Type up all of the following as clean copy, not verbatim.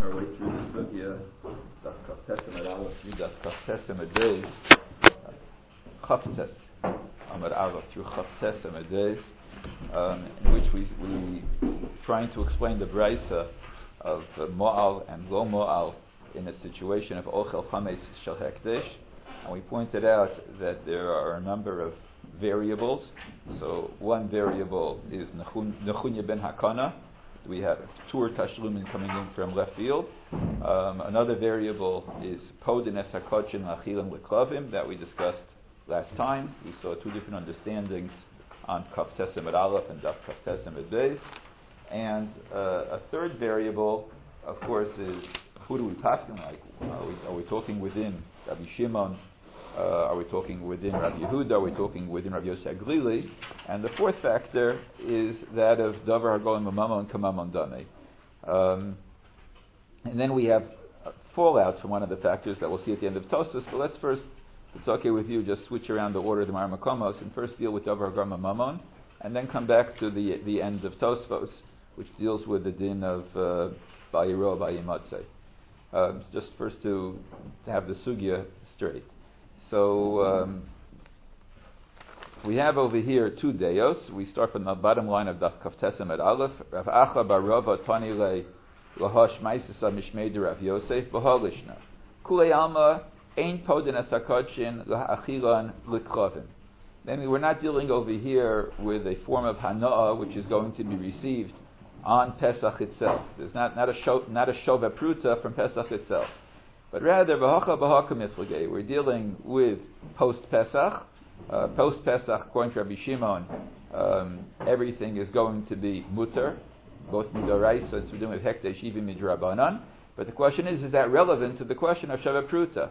our way through the sugya, Daf Kaftesim at Aleph, Daf Kaftesim at Days, Chaftes Amad Aleph through Chaftesim at Days, in which we trying to explain the brisa of Mo'al and Lo Mo'al in a situation of Ochel Chametz Shel Hekdesh, and we pointed out that there are a number of variables. So one variable is Nechunya ben Hakana. We have Tur Tashlumin coming in from left field. Another variable is Podin Es HaKodshim Achilim L'Klavim that we discussed last time. We saw two different understandings on Kaf Tesim at Aleph and Daf Kaf Tesim at Beis. And a third variable, of course, is who do we paskin like? Are we talking within Rabbi Shimon? Are we talking within Rabbi Yehuda? Are we talking within Rabbi Yosef Glili? And the fourth factor is that of Davar Hagolim Mamon Kamamon Dame. And then we have fallouts from one of the factors that we'll see at the end of Tosfos. But let's first, if it's okay with you, just switch around the order of the Marmakomos and first deal with Davar Hagolim Mamon, and then come back to the end of Tosfos, which deals with the din of Bayiro Bayimatzeh. Just first to have the sugya straight. So we have over here two deos. We start from the bottom line of Daf Kaftesim at Aleph. Rav Acha bar Rava Tani le Lahosh Maisisa Mishmei Rav Yosef B'Holishna. Kulei Alma Ein Podin Es HaKodshim L'Achilan L'Klavim. Then we're not dealing over here with a form of Hana'ah which is going to be received on Pesach itself. There's not a Shova Pruta from Pesach itself. But rather, we're dealing with post-Pesach. Post-Pesach, according to Rabbi Shimon, everything is going to be mutter, both midoraisa, so it's dealing with hekdesh, even midrabanan. But the question is that relevant to the question of Sheva Pruta?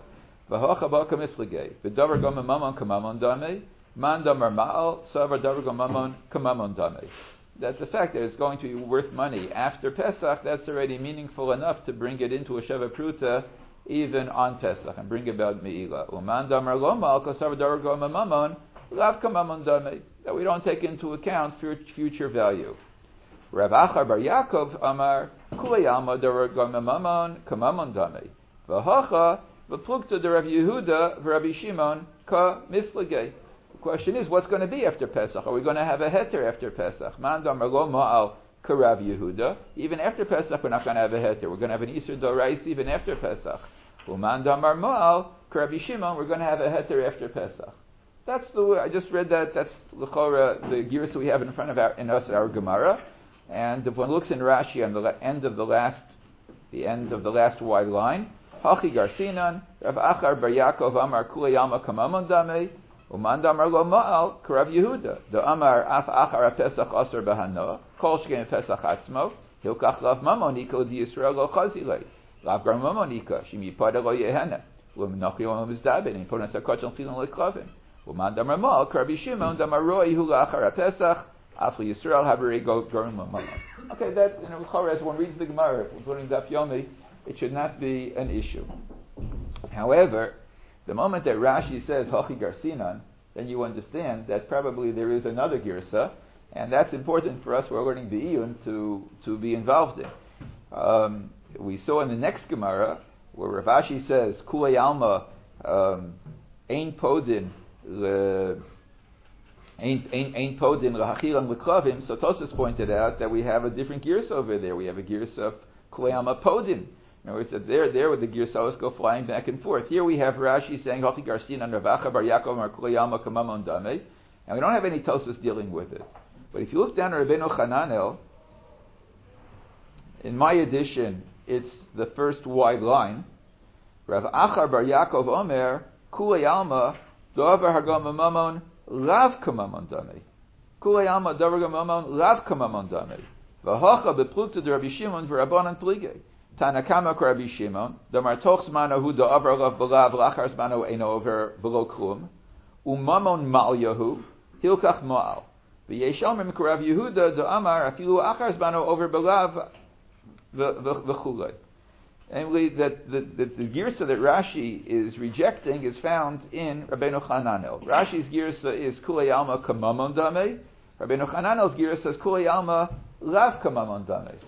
V'davar gom mamon kamamon dame, man damar ma'al, savar davar gom mamon kamamon dame. That's the fact that it's going to be worth money after Pesach. That's already meaningful enough to bring it into a Sheva Pruta even on Pesach and bring about Me'ilah. Uman damar lomal kasav davar gom mamon lav kamamon dame. That we don't take into account future value. Rav Achar bar Yaakov amar kulei alma davar gom mamon kamamon dame. V'hacha v'plukta de Rav Yehuda v'Rabbi Shimon ka miflegei. The question is, what's going to be after Pesach? Are we going to have a heter after Pesach? Man damar lo ma'al karav Yehuda. Even after Pesach, we're not going to have a heter. We're going to have an Isur Dorais even after Pesach. Uman damar ma'al karav Shimon. We're going to have a heter after Pesach. That's the way I just read that. That's l'chora the gears that we have in front of our Gemara. And if one looks in Rashi on the end of the last wide line, Hachi Garsinan Rav Achar bar Yaakov Amar Kulei Alma Kamamon Dame. Uman damar lo ma'al karav Yehuda. The Amar af achar Pesach asar bahanoah. Kol shkein Pesach atzmo. Hilkach lav mamonika di Yisrael lo chazilei. Lav gar mamonika shim yipada lo yehena. U'menochi lo mizdaben. In ponas hakotshel chilin leklavim. Uman damar ma'al karav Shimon damar roi hu la'achar Pesach. Af Yisrael haberei go garim mamon. Okay, that as one reads the Gemara, including Daf Yomi, it should not be an issue. However, the moment that Rashi says Hachi Garsinan, then you understand that probably there is another girsa, and that's important for us who are learning Be'iyun to be involved in. We saw in the next Gemara where Rav Ashi says Kulei Alma Ein Podin Ein Podin L'Hachilan L'Klavim. So Tosfos pointed out that we have a different girsa over there. We have a girsa of Kulei Alma Podin. In other words, that there with the Girsaos go flying back and forth. Here we have Rashi saying Hachi Garsinan Rav Acha bar Yaakov Mar Kulei Alma Kamamon Dame, and we don't have any Tosfos dealing with it. But if you look down at Rabbeinu Chananel, in my edition, it's the first wide line. Rav Achar bar Yaakov Omer Kulei Alma Davar Hagam Mamon Lav Kamamon Dame. Kulei Alma Davar Hagam Mamon Lav Kamamon Dame. V'hacha beplukta de Rabbi Shimon v'Rabbanan Pligei. Tanakama Rabbi Shimon, Damar Toch Zmano Hu Da'avar Lav Belav Lachar Zmano Eino Over Below Klum, Umamon Mal Yahu, Hilkach Ma'al. V'yeshalmim Karav Yehuda Da'amar Afilu Achar Zmano Over Belav V'chulei. Namely, that the girsa that Rashi is rejecting is found in Rabbeinu Chananel. Rashi's girsa is Kulei Alma Kamamon Dame. Rabbeinu Chananel's girsa is Kulei Alma Lav Kamamon Dame.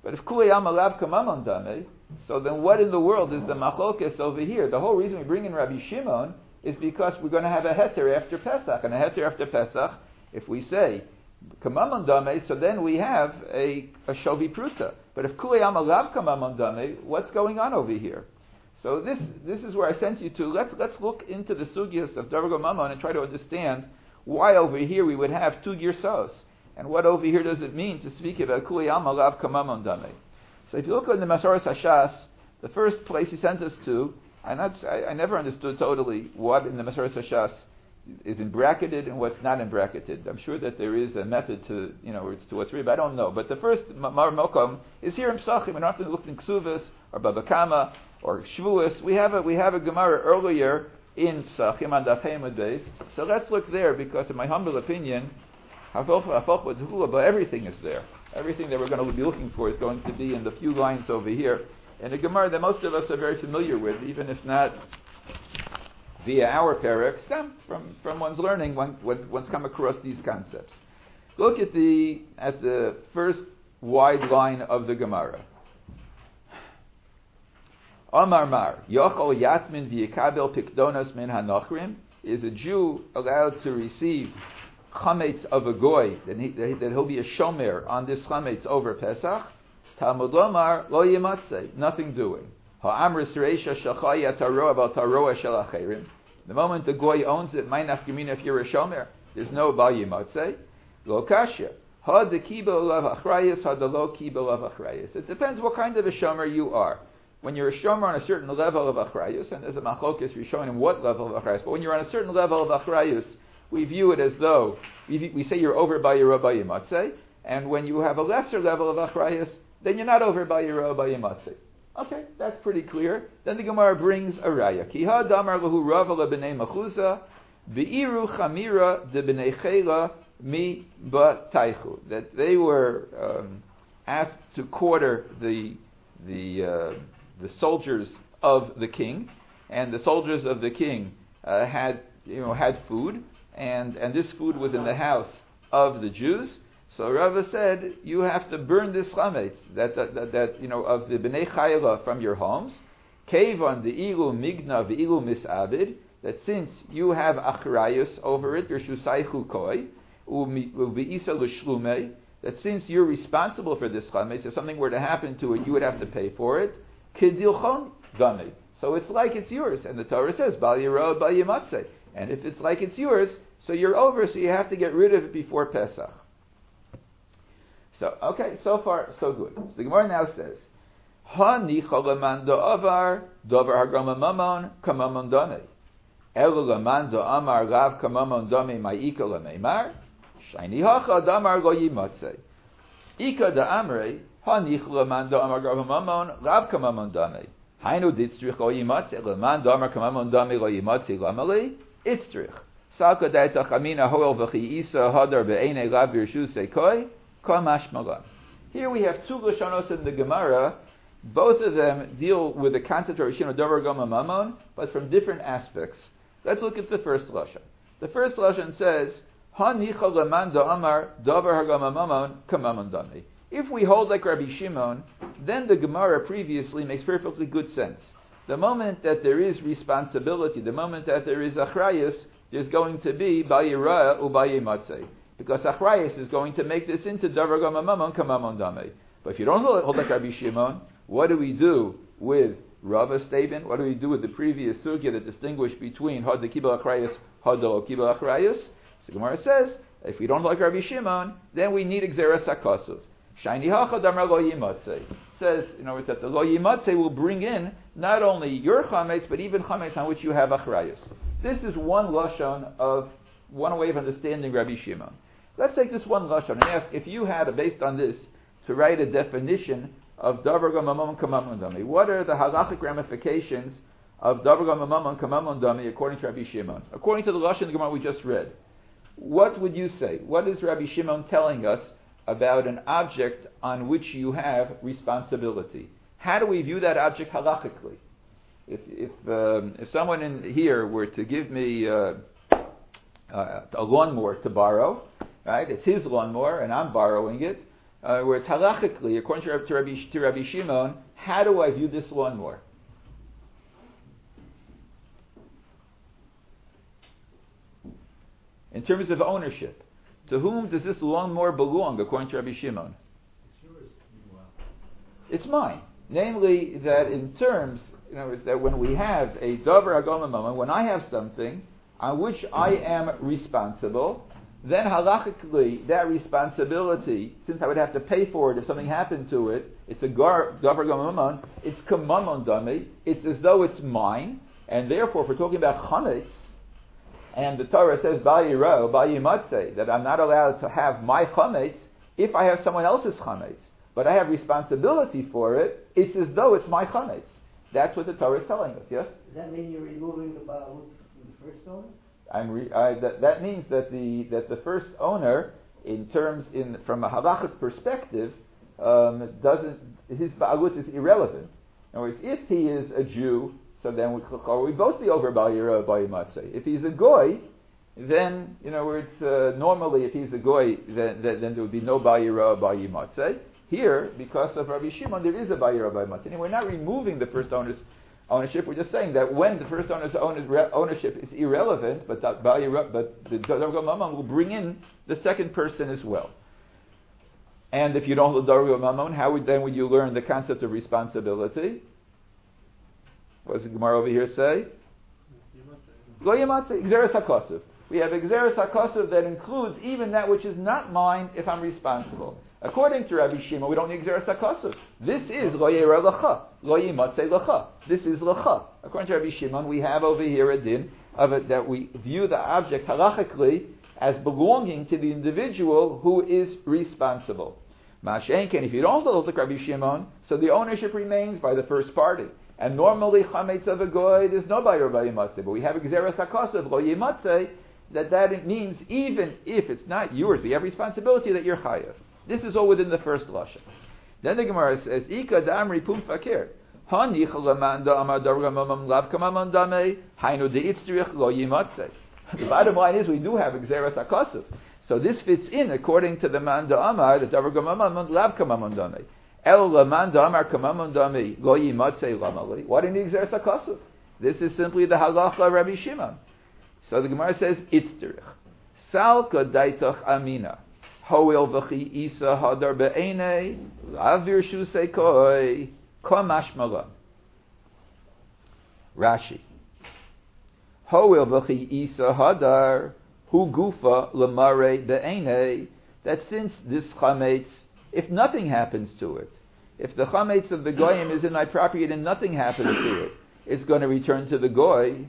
But if kulei alma lav kamamon dame, so then what in the world is the machlokes over here? The whole reason we bring in Rabbi Shimon is because we're going to have a heter after Pesach. And a heter after Pesach, if we say kamamon dame, so then we have a shovi pruta. But if kulei alma lav kamamon dame, what's going on over here? So this is where I sent you to. Let's look into the sugyas of Davar Mamon and try to understand why over here we would have two girsos. And what over here does it mean to speak about Kuli Alma Lav Kamamon Dame? So if you look at the Masoras Hashas, the first place he sent us to, I never understood totally what in the Masoras Hashas is in bracketed and what's not in bracketed. I'm sure that there is a method to, it's to what's read, but I don't know. But the first Mar Mokom is here in Psachim. We don't have to look in Ksuvas or Baba Kama or Shvuas. We have a Gemara earlier in Psachim on Daf Hemud Beis. So let's look there because, in my humble opinion, but everything is there. Everything that we're going to be looking for is going to be in the few lines over here in a Gemara that most of us are very familiar with, even if not via our parak, from one's learning, one's come across these concepts. Look at the first wide line of the Gemara. Amar Mar, Yochol Yatmin v'Yikabel Pikdonas Min Hanochrim. Is a Jew allowed to receive chametz of a goy, that he'll be a shomer on this chametz over Pesach? Talmud Lomar lo yimatzei, nothing doing. Ha'amris reisha shachaya taroa val taroa shel acherim. The moment the goy owns it, ma'inaf gemina if you're a shomer, there's no bal yimatzei. Lo kasha. Ha de kibel of achrayis, ha de lo kibel of achrayis. It depends what kind of a shomer you are. When you're a shomer on a certain level of achrayus, and there's a machlokes, you're showing him what level of achrayus, but when you're on a certain level of achrayus, we view it as though we say you're over by your Rabbi Yimatzeh, and when you have a lesser level of achrayus, then you're not over by your Rabbi Yimatzeh. Okay, that's pretty clear. Then the Gemara brings a raya. Ki ha damar lahu rava lebnei machuza, be'iru chamira de bnei chela mi bataychu. That they were asked to quarter the soldiers of the king, and the soldiers of the king had food. And this food was in the house of the Jews. So Rava said, you have to burn this chametz that of the bnei chayla from your homes. Kevan the ilu migna v'ilu misabid, that since you have achrayus over it, yershusaychu koi u'beisa l'shlumei, that since you're responsible for this chametz, if something were to happen to it, you would have to pay for it. Kedilchon dami. So it's like it's yours, and the Torah says bal yirah bal yimatzeh. And if it's like it's yours, so you're over, so you have to get rid of it before Pesach. So, okay, so far, so good. So the Gemara now says, Ha-nicha leman da'avar, davar hagama mamon, kamamon dame. Elu leman da'amar lav kamamon dame ma'ika lemeimar, shayni hacha damar lo yimatzeh. Ika da'amrei, ha-nicha leman da'amar lav mamon, lav kamamon dame. Hainu ditzrich lo yimatzeh, leman da'amar kamamon dame lo yimatzeh lamali, itzrich. Salka daita chamina hoel v'chi isa hadar be'enei lav v'rshusei koi, kamash malan. Here we have two lashonos in the Gemara. Both of them deal with the concept of Rishon Davar Gama Mamon, but from different aspects. Let's look at the first lashon. The first lashon says, Ha nicha leman da'amar Davar Hagama Mamon kamamon dami. If we hold like Rabbi Shimon, then the Gemara previously makes perfectly good sense. The moment that there is responsibility, the moment that there is achrayus, there's going to be bayirah ubayimatzeh. Because achrayus is going to make this into davar gama mamon kamamon dame. But if you don't hold like Rabbi Shimon, what do we do with Rava's statement? What do we do with the previous sugya that distinguished between had the kibel achrayus, had the lo kibel achrayus? So Gemara says, if we don't like Rabbi Shimon, then we need exeras hakasuv. Shayni hacha damar lo yimatzeh. Says, it's that the lo yimatzeh will bring in not only your chametz, but even chametz on which you have achrayus. This is one lashon of one way of understanding Rabbi Shimon. Let's take this one lashon and ask if you had, based on this, to write a definition of davar gama mamon kamamon dami. What are the halachic ramifications of davar gama mamon kamamon dami according to Rabbi Shimon? According to the lashon Gemara we just read, what would you say? What is Rabbi Shimon telling us about an object on which you have responsibility? How do we view that object halachically? If someone in here were to give me a lawnmower to borrow, right? It's his lawnmower and I'm borrowing it. Where it's halachically, according to Rabbi Shimon, how do I view this lawnmower? In terms of ownership, to whom does this lawnmower belong, according to Rabbi Shimon? It's mine. Namely, that in terms, is that when we have a davar hagom mamon, when I have something on which I am responsible, then halachically that responsibility, since I would have to pay for it if something happened to it, it's a davar hagom mamon, it's kamamon dami, it's as though it's mine, and therefore, if we're talking about chametz, and the Torah says, Bal Yiro, Bal Yimatzeh, that I'm not allowed to have my chametz if I have someone else's chametz, but I have responsibility for it, it's as though it's my chametz. That's what the Torah is telling us, yes? Does that mean you're removing the ba'alut from the first owner? That means that the first owner, from a halachic perspective, his ba'alut is irrelevant. In other words, if he is a Jew, so then we both be over Bal Yiro, Bal Yimatzeh. If he's a goy, then normally if he's a goy, then there would be no Bal Yiro, Bal Yimatzeh. Here, because of Rabbi Shimon, there is a Bal Yiro, Bal Yimatzeh. And we're not removing the first owner's ownership. We're just saying that when the first owner's ownership is irrelevant, but the Davar Mamon will bring in the second person as well. And if you don't hold the Davar Mamon, how would you learn the concept of responsibility? What does the Gemara over here say? Lo Yimatzeh, Gzeres HaKosov. We have Gzeres HaKosov that includes even that which is not mine if I'm responsible. According to Rabbi Shimon, we don't need Gzeres HaKosov. This is Lo Yera Lecha, Lo Yimatzeh Lecha. This is Lecha. According to Rabbi Shimon, we have over here a din of it that we view the object halachically as belonging to the individual who is responsible. Mashenken, if you don't hold like Rabbi Shimon, so the ownership remains by the first party. And normally, chametz of a goy is no Bal Yiro, Bal Yimatzeh, but we have Gzeres HaKosov, Lo Yimatzeh, that it means even if it's not yours, we have responsibility that you're chayav. This is all within the first lashon. Then the Gemara says, Ika da'amri pum fakir. Hanich leman da'amar davar mamam lav kamamon damei, hainu de'itzrich lo yimatzeh. The bottom line is we do have Gzeres HaKosov. So this fits in according to the man da'amar, the davar mamam lav kamamon damei. El leman da'amar kamamon damei, lo yimatzeh lamali. What do you need Gzeres HaKosov? This is simply the halacha of Rabbi Shimon. So the Gemara says, Itzrich. Salka daitach amina. Hoel v'chi isa hadar be'enei, lavir shusei koi, komash malam. Rashi. Hoel v'chi isa hadar, hu gufa lemare be'enei, that since this chametz, if nothing happens to it, if the chametz of the goyim is in my property and nothing happens to it, it's going to return to the goy.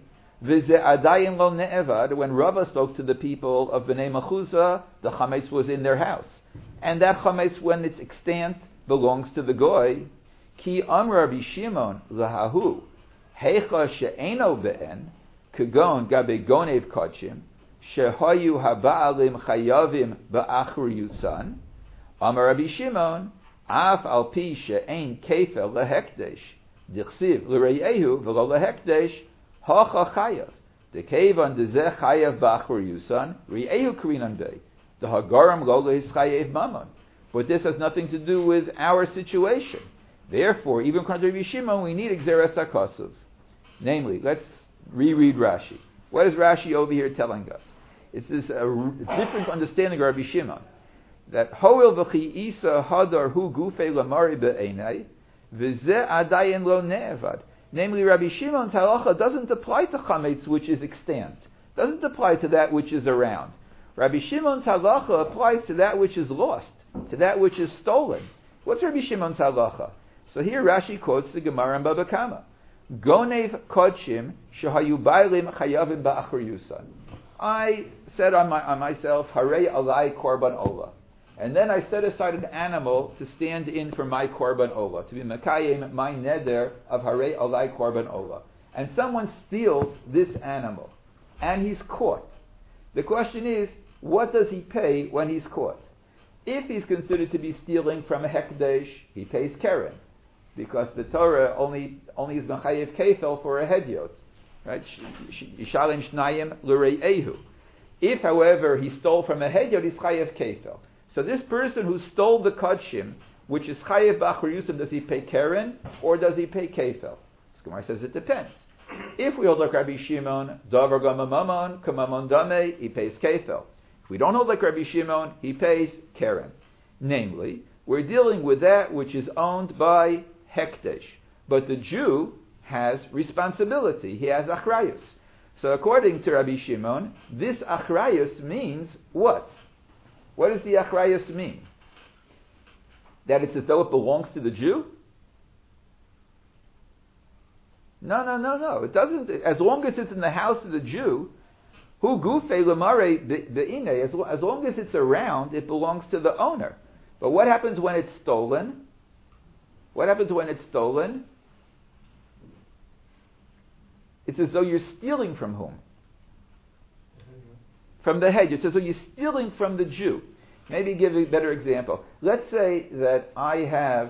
Adayin lo ne'evad, when Rava spoke to the people of Bnei Mechuzah, the chametz was in their house. And that chametz, when it's extant, belongs to the goy. Ki amar Rabbi Shimon lahahu, heicha she'eno be'en, kagon gabe gonev kodshim, shehayu haba'alim chayavim ba'achur yusan. Amar Rabbi Shimon, af al pi she'en kefel lehekdesh, dichsiv l'reyehu v'lo lehekdesh, Hacha chayav. The kevan dezeh chayav b'achur yusan ri'ehu krinan bei. The hagaram lo leis chayav mamon. But this has nothing to do with our situation. Therefore, even according to Rabbi Shimon, we need Gzeres HaKosov. Namely, let's reread Rashi. What is Rashi over here telling us? It's this different understanding of Rabbi Shimon. That hoil v'chi isa hadar hu gufei lamari be'enei v'zeh adayin lo ne'evad. Namely, Rabbi Shimon's halacha doesn't apply to chametz which is extant. Doesn't apply to that which is around. Rabbi Shimon's halacha applies to that which is lost, to that which is stolen. What's Rabbi Shimon's halacha? So here Rashi quotes the Gemara in Baba Kama. Gonev kodshim shehayu bailim chayavim ba'achur yusan. I said on myself, Harei alai korban ola. And then I set aside an animal to stand in for my korban ola, to be mekayim my neder of harei alai korban ola. And someone steals this animal, and he's caught. The question is, what does he pay when he's caught? If he's considered to be stealing from a hekdesh, he pays keren, because the Torah only is mechayev kefel for a hedyot, right? Yishalem shnayim l're'ehu. If, however, he stole from a hedyot, he's chayev kefel. So this person who stole the Kodshim, which is Chayev B'Achar Yusim, does he pay Keren or does he pay Kefel? This Gemara says it depends. If we hold like Rabbi Shimon, Davar Gama Mamon, Kamamon Dame, he pays Kefel. If we don't hold like Rabbi Shimon, he pays Keren. Namely, we're dealing with that which is owned by Hekdesh. But the Jew has responsibility. He has Achrayus. So according to Rabbi Shimon, this Achrayus means what? What does the Achrayus mean? That it's as though it belongs to the Jew? No. It doesn't. As long as it's in the house of the Jew, hu gufei lemare be'ine, as long as it's around, it belongs to the owner. But what happens when it's stolen? What happens when it's stolen? It's as though you're stealing from whom? From the head. It's as though you're stealing from the Jew. Maybe give a better example. Let's say that I have,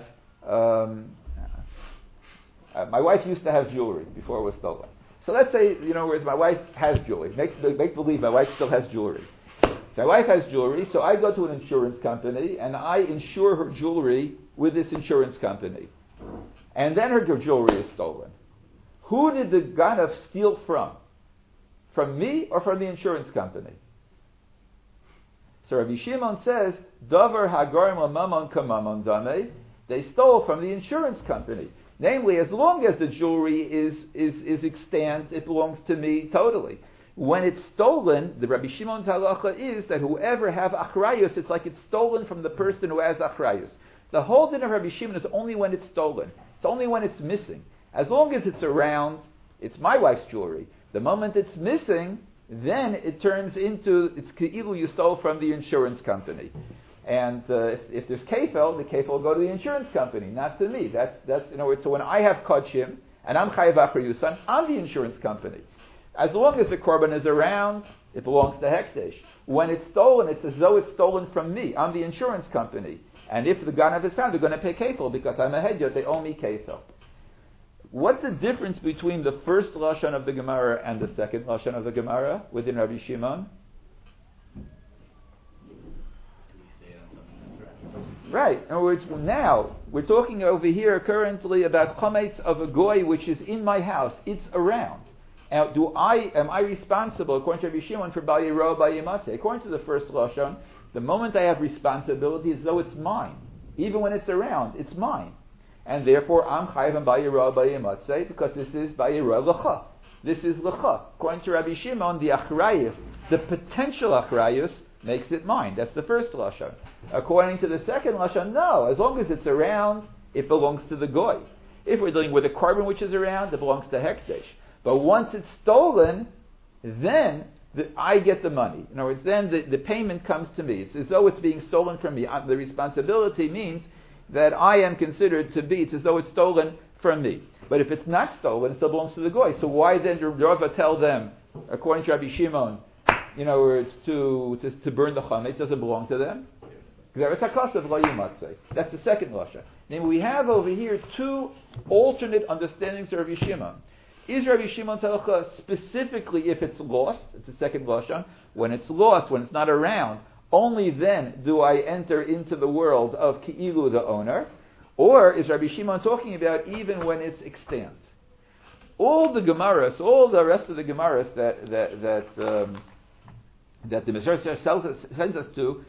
my wife used to have jewelry before it was stolen. So let's say, whereas my wife has jewelry. Make believe my wife still has jewelry. So my wife has jewelry, so I go to an insurance company and I insure her jewelry with this insurance company. And then her jewelry is stolen. Who did the Ganav steal from? From me or from the insurance company? So Rabbi Shimon says, Davar Hagarim Mamon Kamamon Dame, they stole from the insurance company. Namely, as long as the jewelry is extant, it belongs to me totally. When it's stolen, the Rabbi Shimon's halacha is that whoever have achrayus, it's like it's stolen from the person who has achrayus. The whole din of Rabbi Shimon is only when it's stolen. It's only when it's missing. As long as it's around, it's my wife's jewelry. The moment it's missing, then it turns into, it's ke'ilu you stole from the insurance company. And if there's kefel, the kefel will go to the insurance company, not to me. That's in other words, so when I have kodshim, and I'm chayav achar yusan, I'm the insurance company. As long as the korban is around, it belongs to Hekdesh. When it's stolen, it's as though it's stolen from me. I'm the insurance company. And if the ganav is found, they're going to pay kefil because I'm a hedyot. They owe me kefil. What's the difference between the first lashon of the Gemara and the second lashon of the Gemara within Rabbi Shimon? Right. In other words, now we're talking over here currently about chametz of a goy which is in my house. It's around. Now, am I responsible, according to Rabbi Shimon, for Bal Yiro, Bal Yimatzeh? According to the first lashon, the moment I have responsibility, it's as though it's mine. Even when it's around, it's mine. And therefore, I'm chayav and Bal Yiro, Bal Yimatzeh, because this is Bal Yiro L'cha. This is L'cha. According to Rabbi Shimon, the achrayus, the potential achrayus, makes it mine. That's the first lashon. According to the second lashon, no. As long as it's around, it belongs to the goy. If we're dealing with a korban which is around, it belongs to Hekdesh. But once it's stolen, then I get the money. In other words, then the payment comes to me. It's as though it's being stolen from me. The responsibility means that I am considered to be, it's as though it's stolen from me. But if it's not stolen, it still belongs to the goy. So why then did Rava tell them, according to Rabbi Shimon, it's to burn the chametz? It doesn't belong to them. That's the second lashon. Now we have over here two alternate understandings of Rabbi Shimon. Is Rabbi Shimon's halacha specifically if it's lost? It's the second lashon. When it's lost, when it's not around, only then do I enter into the world of ki'ilu, the owner. Or is Rabbi Shimon talking about even when it's extant? All the Gemaras, all the rest of the Gemaras that the Mesilas sends us to,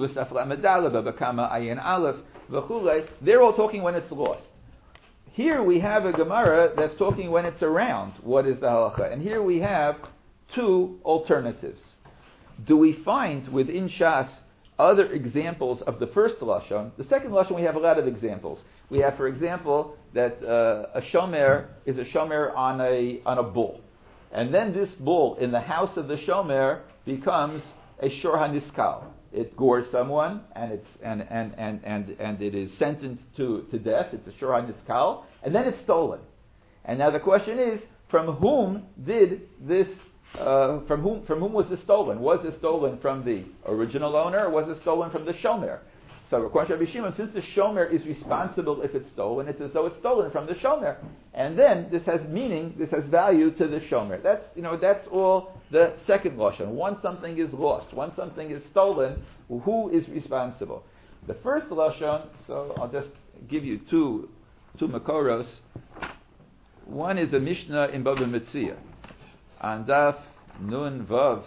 they're all talking when it's lost. Here we have a Gemara that's talking when it's around. What is the halacha? And here we have two alternatives. Do we find within Shas other examples of the first lashon? The second lashon we have a lot of examples. We have, for example, that a shomer is a shomer on a bull, and then this bull in the house of the shomer becomes a shor haniskal. It gores someone, and it is sentenced to death. It's a shor haniskal, and then it's stolen. And now the question is, from whom did this? From whom was this stolen? Was it stolen from the original owner, or was it stolen from the shomer? So according to Rabbi Shimon, since the shomer is responsible if it's stolen, it's as though it's stolen from the shomer. And then this has meaning, this has value to the shomer. That's all the second lashon. Once something is lost, once something is stolen, who is responsible? The first lashon, so I'll just give you two makoros. One is a Mishnah in Bava Metzia, on Daf Nun Vav,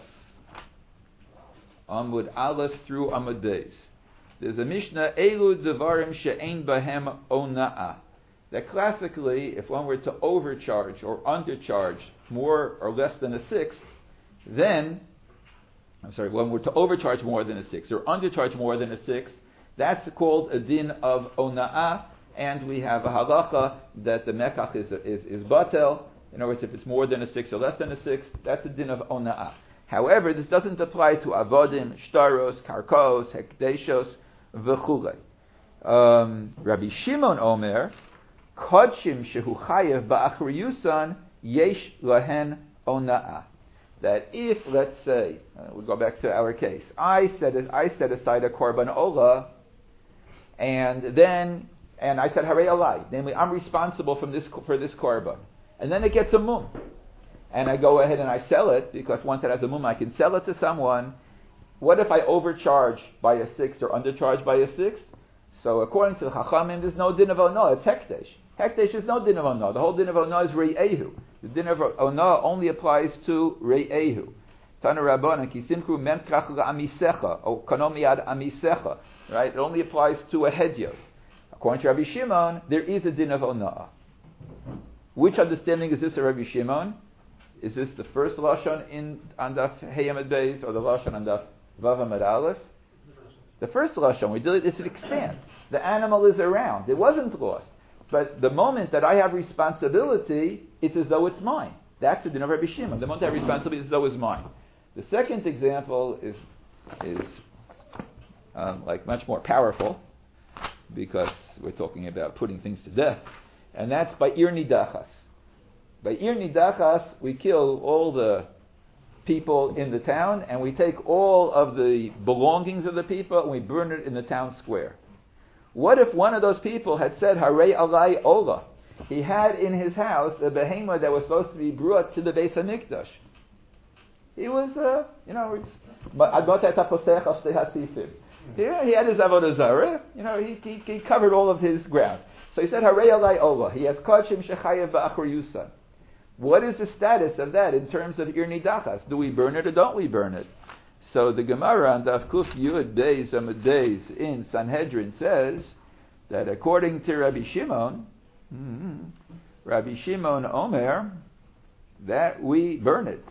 Amud Aleph through Amud Beis. There's a Mishnah, Elu Devarim She'ein Bahem Ona'a. That classically, if one were to overcharge or undercharge more or less than a sixth, then, one were to overcharge more than a sixth or undercharge more than a sixth, that's called a din of Ona'a, and we have a halacha that the mekach is batel. In other words, if it's more than a sixth or less than a sixth, that's a din of Ona'a. However, this doesn't apply to avodim, shtaros, karkos, hekdeshos, v'chulei. Rabbi Shimon Omer, kodshim shehu chayev ba'achriyusan yesh lahen ona'a. That if, let's say, we'll go back to our case, I set aside a korban olah, and I said harei alai, namely I'm responsible for this korban, and then it gets a mum. And I go ahead and I sell it, because once it has a mum, I can sell it to someone. What if I overcharge by a sixth or undercharge by a sixth? So according to the Chachamim, there's no din of Onah, it's Hekdesh. Hekdesh is no din of Onah. The whole din of Onah is Re'ehu. The din of Onah only applies to Re'ehu. Tana Rabbanan, Kisimkru Memkrach Amisecha, or Kanomiad Amisecha. Right? It only applies to a Hedyot. According to Rabbi Shimon, there is a din of Onah. Which understanding is this of Rabbi Shimon? Is this the first lashon on Daf Hey Amud Beis, or the lashon on Daf Vav Amud Aleph? The first lashon we did it's an extent. The animal is around; it wasn't lost. But the moment that I have responsibility, it's as though it's mine. That's the din of Rabbi Shimon. The moment I have responsibility, it's as though it's mine. The second example is like much more powerful, because we're talking about putting things to death, and that's by Ir Nidachas. By Ir Nidachas, we kill all the people in the town, and we take all of the belongings of the people, and we burn it in the town square. What if one of those people had said, Harei alai ola? He had in his house a behemoth that was supposed to be brought to the Beis HaMikdash. He was, he had his avodah zarah, he covered all of his ground. So he said, Harei alai ola. He has kodshim shechayev ba'achriyusan. What is the status of that in terms of Ir Nidachas? Do we burn it or don't we burn it? So the Gemara on Daf Kuf Yud Beis Amud Beis in Sanhedrin says that according to Rabbi Shimon Omer, that we burn it.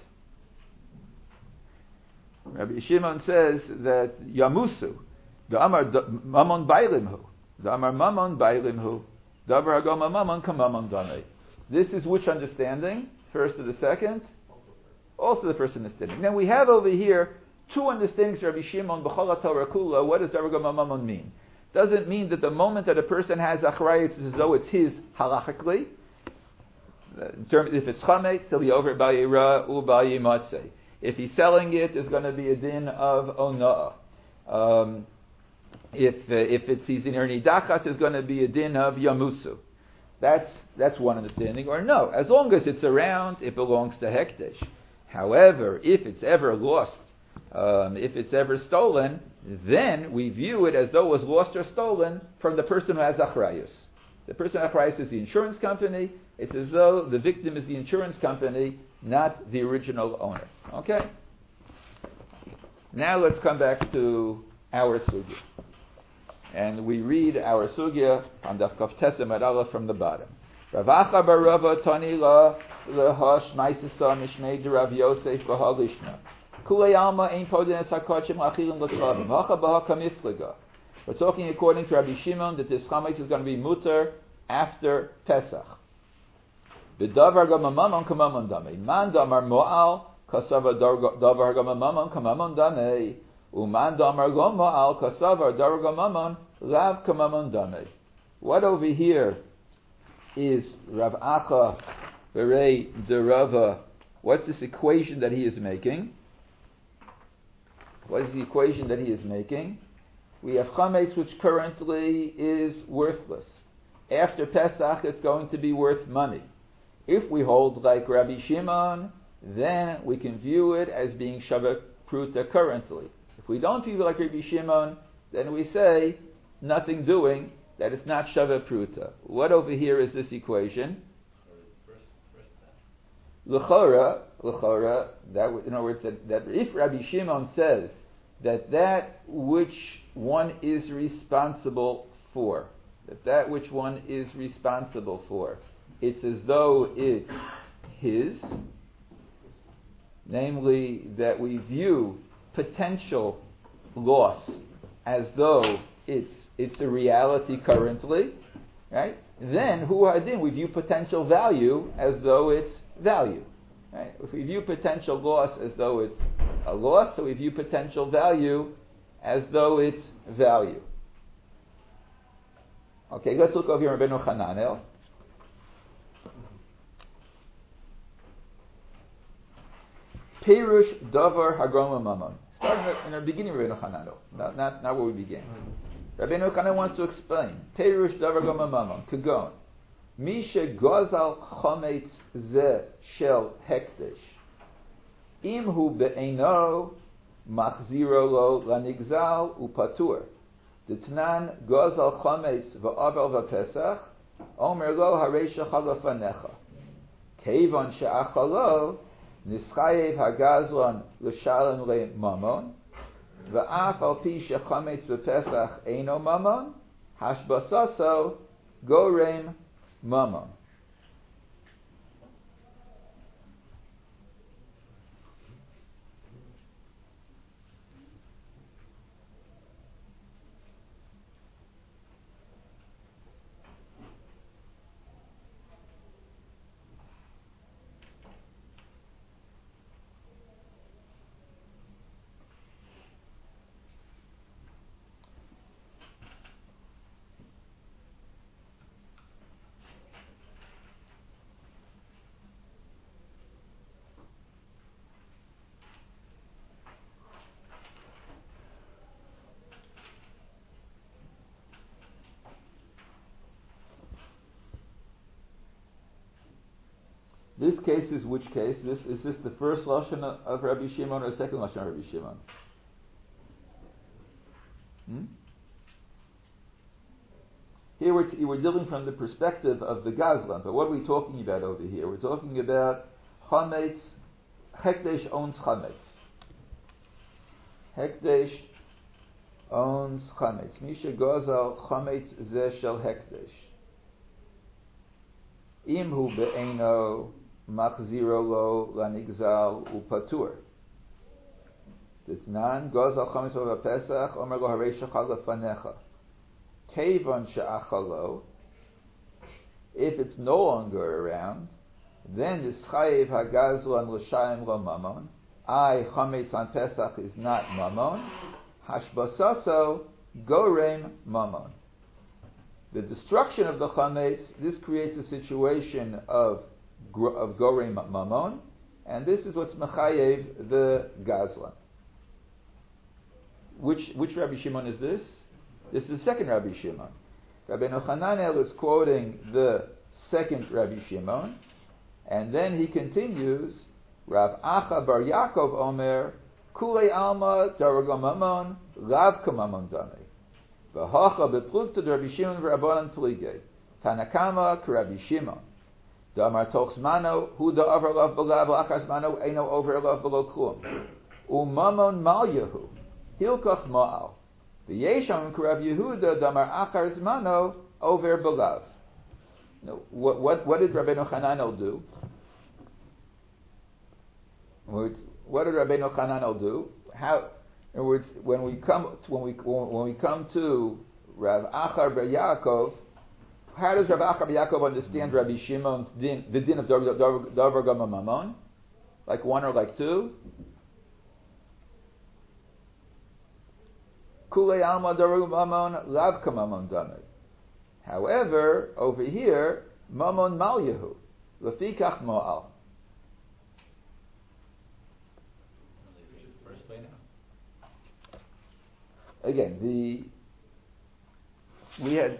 Rabbi Shimon says that Yamusu, the Amar Mamon Bailimhu, the Amar Mamon Bailimhu, Davar Hagoma Mamon Kamamon Damei. This is which understanding? First or the second? Also the first understanding. Now we have over here two understandings of Rabbi Shimon, B'chol HaTorah Kula. What does Davar Hagoma Mamon mean? Doesn't mean that the moment that a person has achrayus, it's as though it's his halachically. In terms, if it's chametz, he'll be over ba'yira u ba'yimatzeh. If he's selling it, there's going to be a din of ona'ah. If he's in Ir Nidachas, there's going to be a din of yamusu. That's one understanding. Or no, as long as it's around, it belongs to Hekdesh. However, if it's ever lost, if it's ever stolen, then we view it as though it was lost or stolen from the person who has achrayus. The person who has achrayus is the insurance company. It's as though the victim is the insurance company, not the original owner. Okay? Now let's come back to our sugya. And we read our sugya on Daf Kaf Tesem Amud Aleph from the bottom. Rav Acha bar Rava Tani la lehash ma'isasa mishmei de Rav Yosef v'halishna. Kulei alma ein podin es hakochim lachilim l'klavim. Hacha b'ha kamifliga. We're talking according to Rabbi Shimon that this chametz is going to be muter after Pesach. B'davar gamamamon kamamon damei. Man damar mo'al kasava davar gamamamon kamamon damei. Uman damar goma al kasavar dargamamon lav kamamon dame. What over here is Rav Acha Berei de Rava? What's this equation that he is making? What is the equation that he is making? we have chametz which currently is worthless. After Pesach, it's going to be worth money. If we hold like Rabbi Shimon, then we can view it as being Shava Pruta currently. If we don't view it like Rabbi Shimon, then we say, nothing doing, that it's not Shava Pruta. What over here is this equation? L'chora, in other words, that if Rabbi Shimon says that which one is responsible for, it's as though it's his, namely that we view potential loss as though it's a reality currently, right? Then, hu hadin, we view potential value as though it's value. Right? If we view potential loss as though it's a loss, so we view potential value as though it's value. Okay, let's look over here at Rabbeinu Hananel. Perush Davar Hagroma Mamon. Starting in the beginning of Rabbeinu Hananel, not where we began. Rabbeinu Hananel wants to explain. Perush Davar Hagroma Mamon. Kagon. Misha Gozal Chometz Ze Shel Hekdesh. Imhu Be'eno Machziro Lo Lanigzal Upatur. Ditnan Gozal Chometz Va'avel V'Pesach. Omer Lo Haresha Chalafanecha. Kevon She'achalo Nischayev Hagazlon L'Shalem Le Mamon. Va'af Al Pi She'Chometz V'Pesach Eino Mamon. Hashbasaso Gorem Mamon. This case is which case? Is this the first lashon of Rabbi Shimon or the second lashon of Rabbi Shimon? Here we're dealing from the perspective of the Gazlan, but what are we talking about over here? We're talking about Chametz. Hekdesh owns Chametz. Hekdesh owns Chametz. Misha Gozal Chametz Ze Shel Hekdesh. Imhu Be'eno Machziro Lo Lanigzal Upatur. Ditnan Gozal Chametz Over Pesach Omer Lo Haresha Chalafanecha. Kevon She'achalo. If it's no longer around, then Yischayev Hagazlan L'Shayim Lo Mamon. Chametz on Pesach is not Mamon. Hashbasaso Gorem Mamon. The destruction of the chametz, this creates a situation of gorei mamon, and this is what's mechayev the gazlan. Which Rabbi Shimon is this? This is the second Rabbi Shimon. Rabbeinu Hananel is quoting the second Rabbi Shimon, and then he continues, Rav Acha Bar Yaakov Omer, Kulei Alma Daragam Mamon, Lav Kamamon Damei. V'hacha beplukta Rabbi Shimon v'Rabbanan Pligei. Tanakama k'Rabbi Shimon. Damar toch zmano hu da'avar lav b'lav l'achar zmano eino over lav below klum. Umamon mal yehu hilkach ma'al. V'yesham k'Rabbi Yehuda damar achar zmano over b'lav. What did Rabbeinu Hananel do? What did Rabbeinu Hananel do? How? In other words, when we come to Rav Achar Bar Yaakov, how does Rav Achar Bar Yaakov understand Rabbi Shimon's din, the din of Davar Gama Mamon? Like one or like two? Kulei Alma Davar Mamon Lav Kamamon Damei. However, over here, Mamon Mal Yehu Lefikach Mo'al. again, we had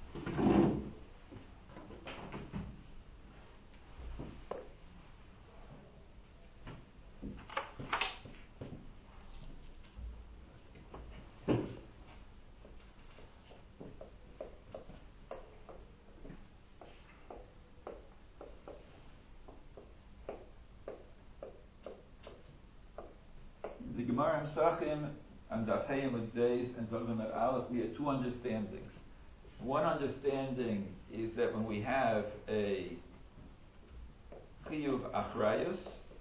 the Gemara Pesachim and Daf Hayim with days and Vavam at Aleph. We had two understandings. One understanding is that when we have a Chiyuv Achrayus,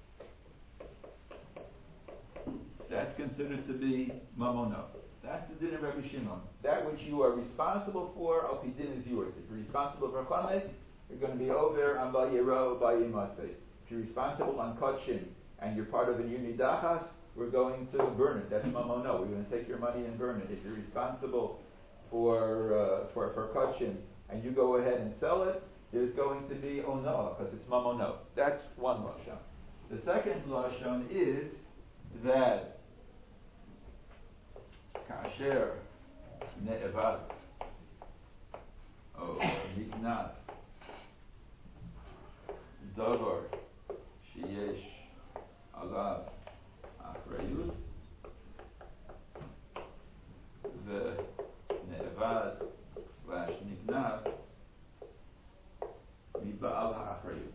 that's considered to be Mamono. That's the din of Rabbi Shimon. That which you are responsible for, Al Pi Din, is yours. If you're responsible for Chametz, you're going to be over on Bal Yero, Bal Yimatzeh. If you're responsible on Kachin and you're part of a Unidachas, we're going to burn it. That's Mamono. We're going to take your money and burn it. If you're responsible for Kachin and you go ahead and sell it, there's going to be Ono, because it's Mamono. That's one Lashon. The second Lashon is that Kasher Ne'evad or Nignat Davar Sheyesh Alav Achrayut the Ne'evad / Nignat Miba'al HaAchrayut.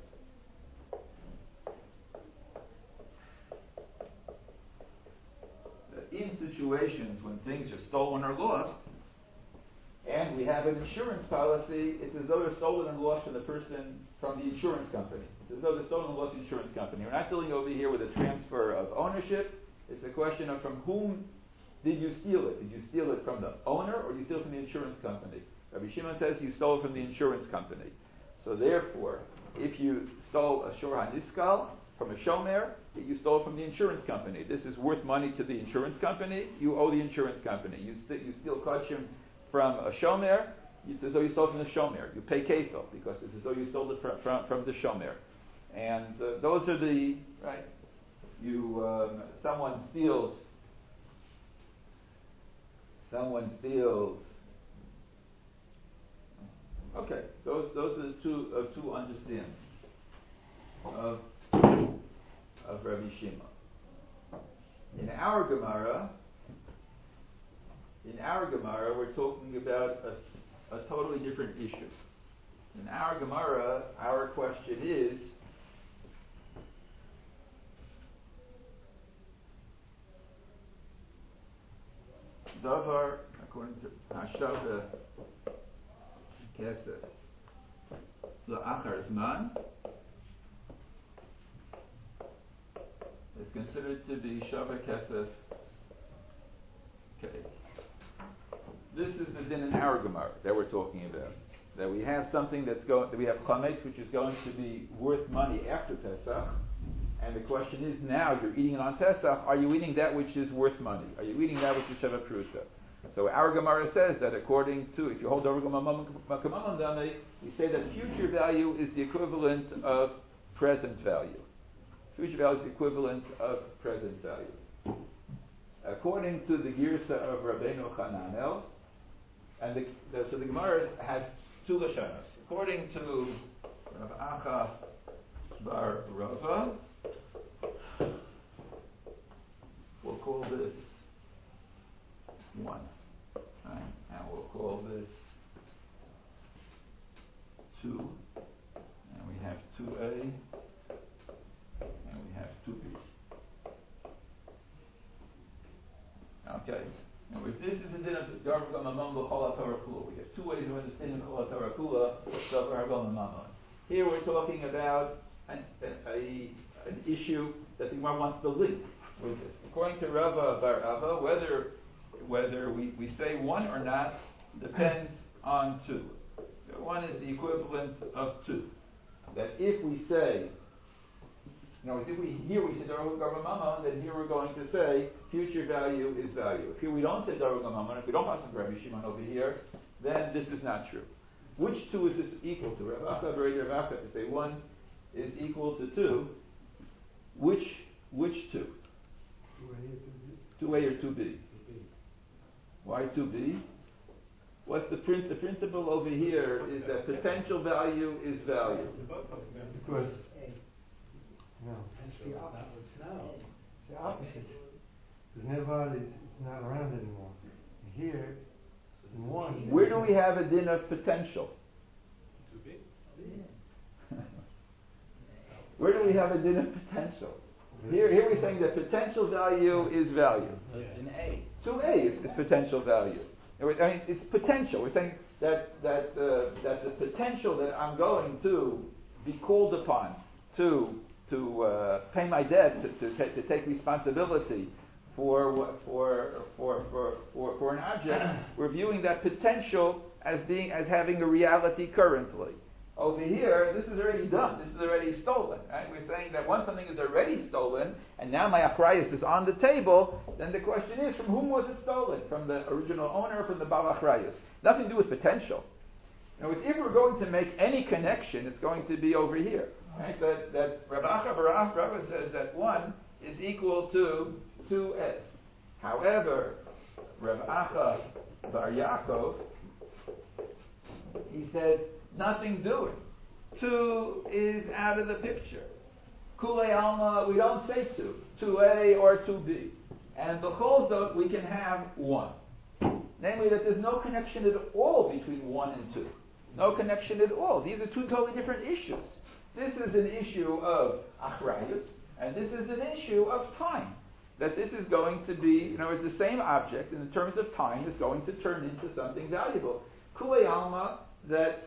In situations when things are stolen or lost, and we have an insurance policy, it's as though they're stolen and lost from the person, from the insurance company. It's as though they're stolen and lost from the insurance company. We're not dealing over here with a transfer of ownership. It's a question of from whom did you steal it? Did you steal it from the owner or did you steal it from the insurance company? Rabbi Shimon says you stole it from the insurance company. So therefore, if you stole a Shor HaNiskal from a Shomer, you stole it from the insurance company. This is worth money to the insurance company. You owe the insurance company. You steal Kachim from a Shomer, it's as though you stole it from the Shomer. You pay Kefil because it's as though you stole it from the Shomer. And those are the, right, someone steals, okay, those are the two understandings of Rabbi Shimon. In our Gemara, we're talking about a totally different issue. In our Gemara, our question is, Davar, according to Hashava Kesef, La'achar Zman, is considered to be Shava Kesef. Okay. This is the din in our Gemara that we're talking about. That we have something that we have chametz, which is going to be worth money after Pesach. And the question is now, you're eating it on Pesach, are you eating that which is worth money? Are you eating that which is Sheva Pruta? So our Gemara says that according to, if you hold over Makamamon Dame, we say that future value is the equivalent of present value. Future value is the equivalent of present value. According to the Girsa of Rabbeinu Chananel, and so the Gemara has two Lashonos. According to Rav Acha Bar Rava, we'll call this 1. Right? And we'll call this 2. And we have 2a. And we have 2b. Okay. In other words, this is the din of Davar Mamon L'Chol HaTorah Kula. We have two ways of understanding L'Chol HaTorah Kula, Davar Mamon. Here we're talking about an issue that the Gemara wants to link with this. According to Rava Bar Ava, whether we say 1 or not depends on 2. 1 is the equivalent of 2. That if we say, if we say Davar Mamon, then here we're going to say future value is value. If here we don't say Davar Mamon, if we don't pass on Rabbi Shimon over here, then this is not true. Which 2 is this equal to? Rav Acha Rav Acha to say 1 is equal to 2. Which 2? 2A or 2B? Why 2b? What's the principle over here is that potential value is value. Because no, It's the opposite. it's the opposite. Because never it's not around anymore. Here, in one. Where do we have a din of potential? Where do we have a din of potential? Here we're saying that potential value is value. So it's in A. 2a is potential value. I mean, it's potential. We're saying that the potential that I'm going to be called upon to pay my debt, to take responsibility for an object, we're viewing that potential as having a reality currently. Over here, this is already done. This is already stolen. Right? We're saying that once something is already stolen, and now my achrayus is on the table, then the question is, from whom was it stolen? From the original owner or from the bal achrayus? Nothing to do with potential. Now, if we're going to make any connection, it's going to be over here. Right? That Rav Acha bar Rava says that 1 is equal to 2a. However, Rav Acha bar Yaakov, he says, nothing doing. 2 is out of the picture. Kulei Alma, we don't say 2. 2a or 2b. And B'chol Zot, we can have 1. Namely, that there's no connection at all between 1 and 2. No connection at all. These are two totally different issues. This is an issue of achrayus, and this is an issue of time. That this is going to be, it's the same object, and in terms of time, is going to turn into something valuable. Kulei Alma, that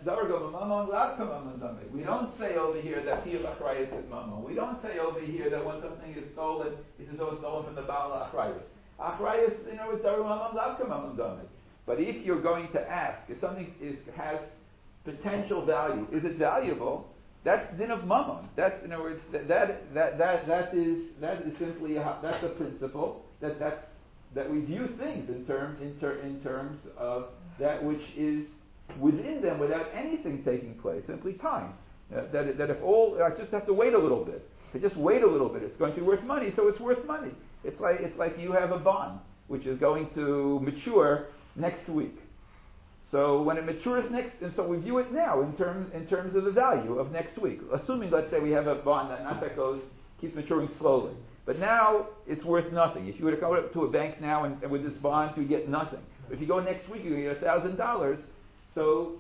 we don't say over here that Piyuv Achrayus is Mammon. We don't say over here that when something is stolen, it's as though it's stolen from the Baal Achrayus. Achrayus, it's Daru Mammon, Lavka Mammon Dami. But if you're going to ask, if something has potential value, is it valuable? That's din of Mammon. That's, in other words, that is simply that's a principle that we view things in terms of that which is within them without anything taking place, simply time. That if all, I just have to wait a little bit. If I just wait a little bit, it's going to be worth money, so it's worth money. It's like you have a bond which is going to mature next week. So when it matures and so we view it now in terms of the value of next week. Assuming, let's say, we have a bond that keeps maturing slowly, but now it's worth nothing. If you were to go to a bank now and with this bond, you get nothing. But if you go next week, you get $1,000. So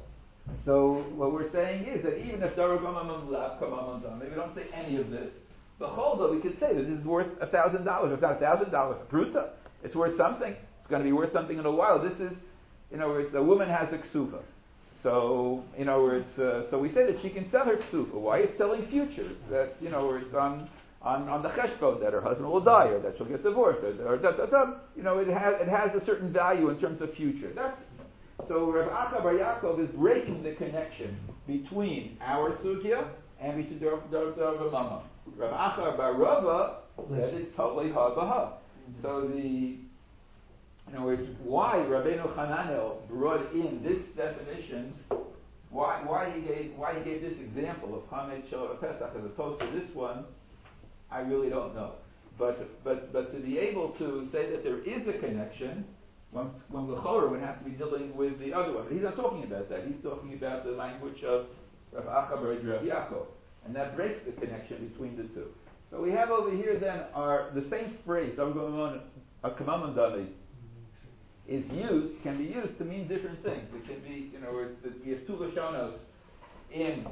what we're saying is that even if we don't say any of this, but we could say that this is worth $1,000. It's not $1,000 pruta. It's worth something. It's going to be worth something in a while. This is, it's a woman has a ksufa. So, so we say that she can sell her ksufa. Why? It's selling futures. That, it's on the cheshbon that her husband will die or that she'll get divorced or it has a certain value in terms of future. So Rav Acha bar Yaakov is breaking the connection between our sugya and between the Mama. Rav Acha bar Rava, that is totally ha-baha. So it's why Rabbeinu Hananel brought in this definition, why he gave this example of Hamed Shel Pesach as opposed to this one, I really don't know. But to be able to say that there is a connection, when L'chora would have to be dealing with the other one. But he's not talking about that. He's talking about the language of Rav Acha bar Rav Yaakov. And that breaks the connection between the two. So we have over here then the same phrase, a kamamon dali, can be used to mean different things. It can be, we have two lashonos in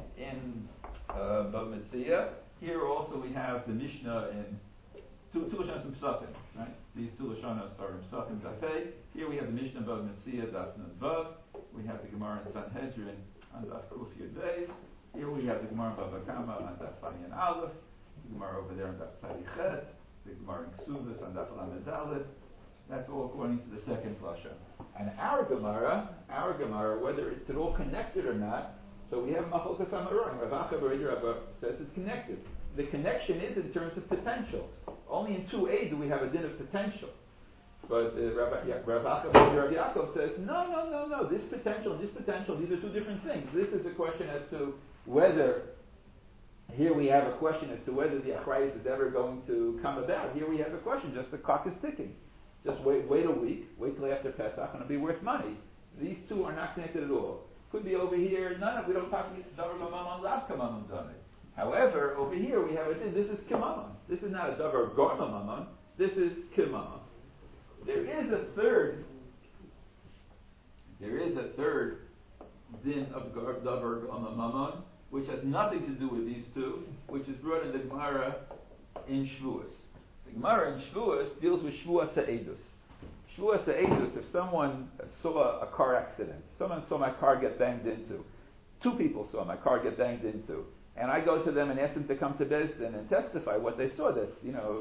Bava Metzia. Here also we have the Mishnah in two lashonos in Pesachim, right? These two lashonos are in Pesachim Dafei. Here we have the Mishnah Bava Metzia Daf Nun Vav. We have the Gemara in Sanhedrin on Daf Kuf Yud Beis. Here we have the Gemara in Bava Kama on Daf Fanyan Aleph. The Gemara over there on Daf Tzadi Chet. The Gemara in Ksubas on Daf Lamed Dalet. That's all according to the second lashon. And our Gemara, whether it's at all connected or not, so we have Machlokes Amoraim. Rav Acha bar Rava says it's connected. The connection is in terms of potential. Only in 2a do we have a din of potential. But Rav Acha bar Rav Yaakov says, no. This potential, these are two different things. This is a question as to whether, here we have a question as to whether the achrayus is ever going to come about. Here we have a question, just the clock is ticking. Just wait a week, wait till after Pesach, and it'll be worth money. These two are not connected at all. Could be over here, we don't talk davar mamon lav kamamon dami. However, over here we have a din, this is kimamon. This is not a davar gorma mamon, this is kimamon. There is a third din of davar gorma mamon, which has nothing to do with these two, which is brought in the Gemara in Shavuos. The Gemara in Shavuos deals with Shavuos ha'edus. Shavuos ha'edus, if someone saw a car accident, someone saw my car get banged into, two people saw my car get banged into, and I go to them and ask them to come to Beis Din and testify what they saw, that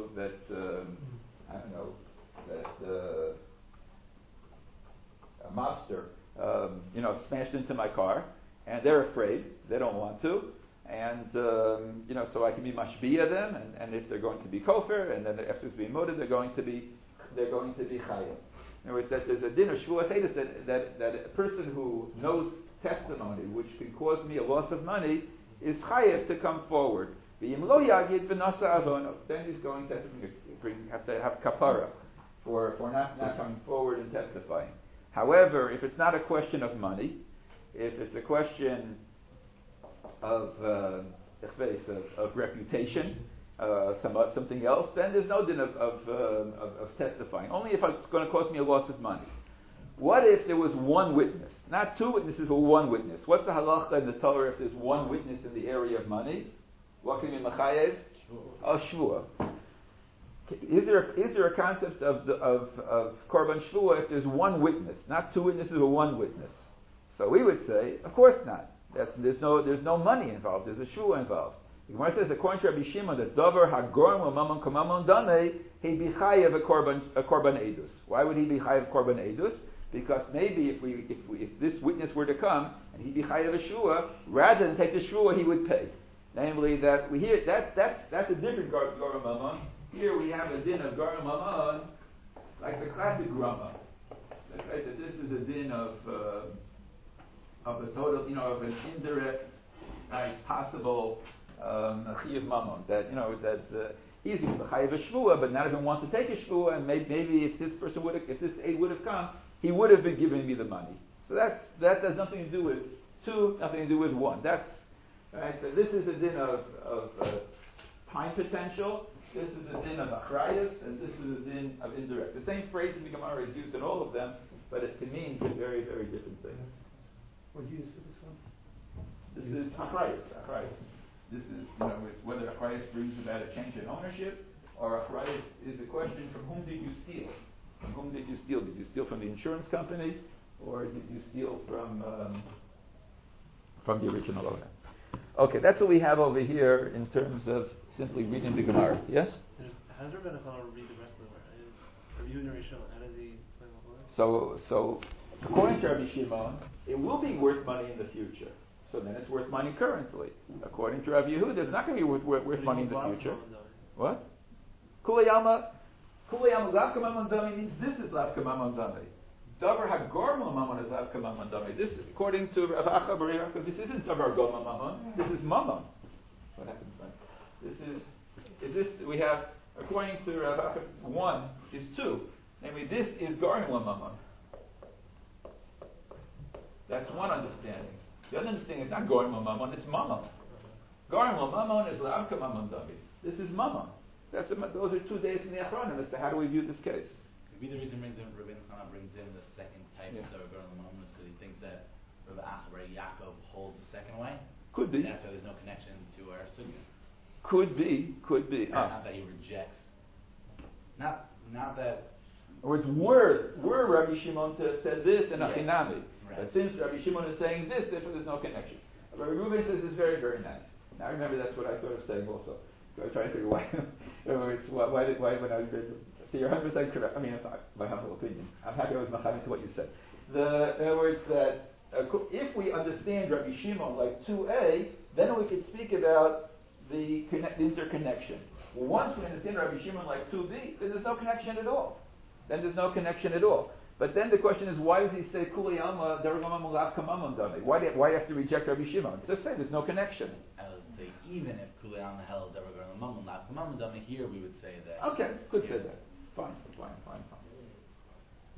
a mobster, smashed into my car, and they're afraid, they don't want to, and so I can be mashbiya them, and if they're going to be kofir, and then after it's being moted, they're going to be chayim. In other words, that there's a din of shvuas hedus that a person who knows testimony, which can cause me a loss of money, is chayiv to come forward. V'yim lo yagid v'nasa avono. Then he's going to have to have kapara for not coming forward and testifying. However, if it's not a question of money, if it's a question of reputation, something else, then there's no din of testifying. Only if it's going to cost me a loss of money. What if there was one witness? Not two witnesses, but one witness. What's the halacha in the Torah if there's one witness in the area of money? What can be mechayev? A shvua. Is there a concept of korban shvua if there's one witness, not two witnesses, but one witness? So we would say, of course not. There's no money involved. There's a shvua involved. The Gemara says, according to Rabbi Shimon, that davar hagorim mamon kamamon dame he be chayev a korban edus. Why would he be chayev korban edus? Because maybe if this witness were to come and he'd be chayev a shvua, rather than take the shvua, he would pay. Namely, that we hear that's a different gorim mamon. Here we have a din of gorim mamon, like the classic grama. Right, that this is a din of a total, of an indirect, possible chiyuv mamon. That he's even the chayiv a shvua, but not even wants to take a shvua, and maybe if this aid would have come, he would have been giving me the money. So that has nothing to do with two, nothing to do with one. That's right. So this is a din of time potential. This is a din of achrayus, and this is a din of indirect. The same phrase in the Gemara is used in all of them, but it can mean very, very different things. What do you use for this one? This is achrayus. This is, it's whether achrayus brings about a change in ownership, or achrayus is a question: from whom did you steal? From whom did you steal? Did you steal from the insurance company, or did you steal from the original owner? Okay, that's what we have over here in terms of simply reading the Gemara. Yes? How does Rabbi Nachman read the rest of the Gemara? Rabbi Yehuda Rishon, how does he explain all that? So according to Rabbi Shimon, it will be worth money in the future. So then it's worth money currently. According to Rabbi Yehuda, it's not going to be worth money in the future. What? Kulayama lav kamamon dami means this is lav kamamon dami. Davar hagorma mamon is lav kamamon dami. This, according to Rav Acha Bar Yaakov, this isn't davar gorma mamon. This is mamon. What happens then? We have, according to Rav Acha, one is two. Namely, this is gorma mamon. That's one understanding. The other understanding is not gorma mamon, it's mamon. Gorma mamon is lav kamamon dami. This is mamon. Those are 2 days in the Achronim as to how do we view this case. Maybe the reason Rabbi Nachman brings in the second type of the girl moment is because he thinks that Rabbi Yaakov holds the second way. Could be. That's why there's no connection to our sugya. Could be. Not that he rejects. Not that. Or it's were Rabbi Shimon to said this and Achinami. Right. But since Rabbi Shimon is saying this, therefore there's no connection. Rabbi Reuben says it's very, very nice. Now remember that's what I thought of saying also. So I was trying to figure why when I was read. So you're 100% correct. I mean, my humble opinion. I'm happy I was machane to what you said. In other words, that if we understand Rabbi Shimon like 2a, then we could speak about the interconnection. Well, once we understand Rabbi Shimon like 2b, then there's no connection at all. But then the question is, why does he say Kuli Alma Darugama Mulav Kamamon Dami? Why do you have to reject Rabbi Shimon? Just say there's no connection. I would say even if Kuli Alma held Darugama Mulav Kamamon Dami, here we would say that. Okay, could say that. Fine.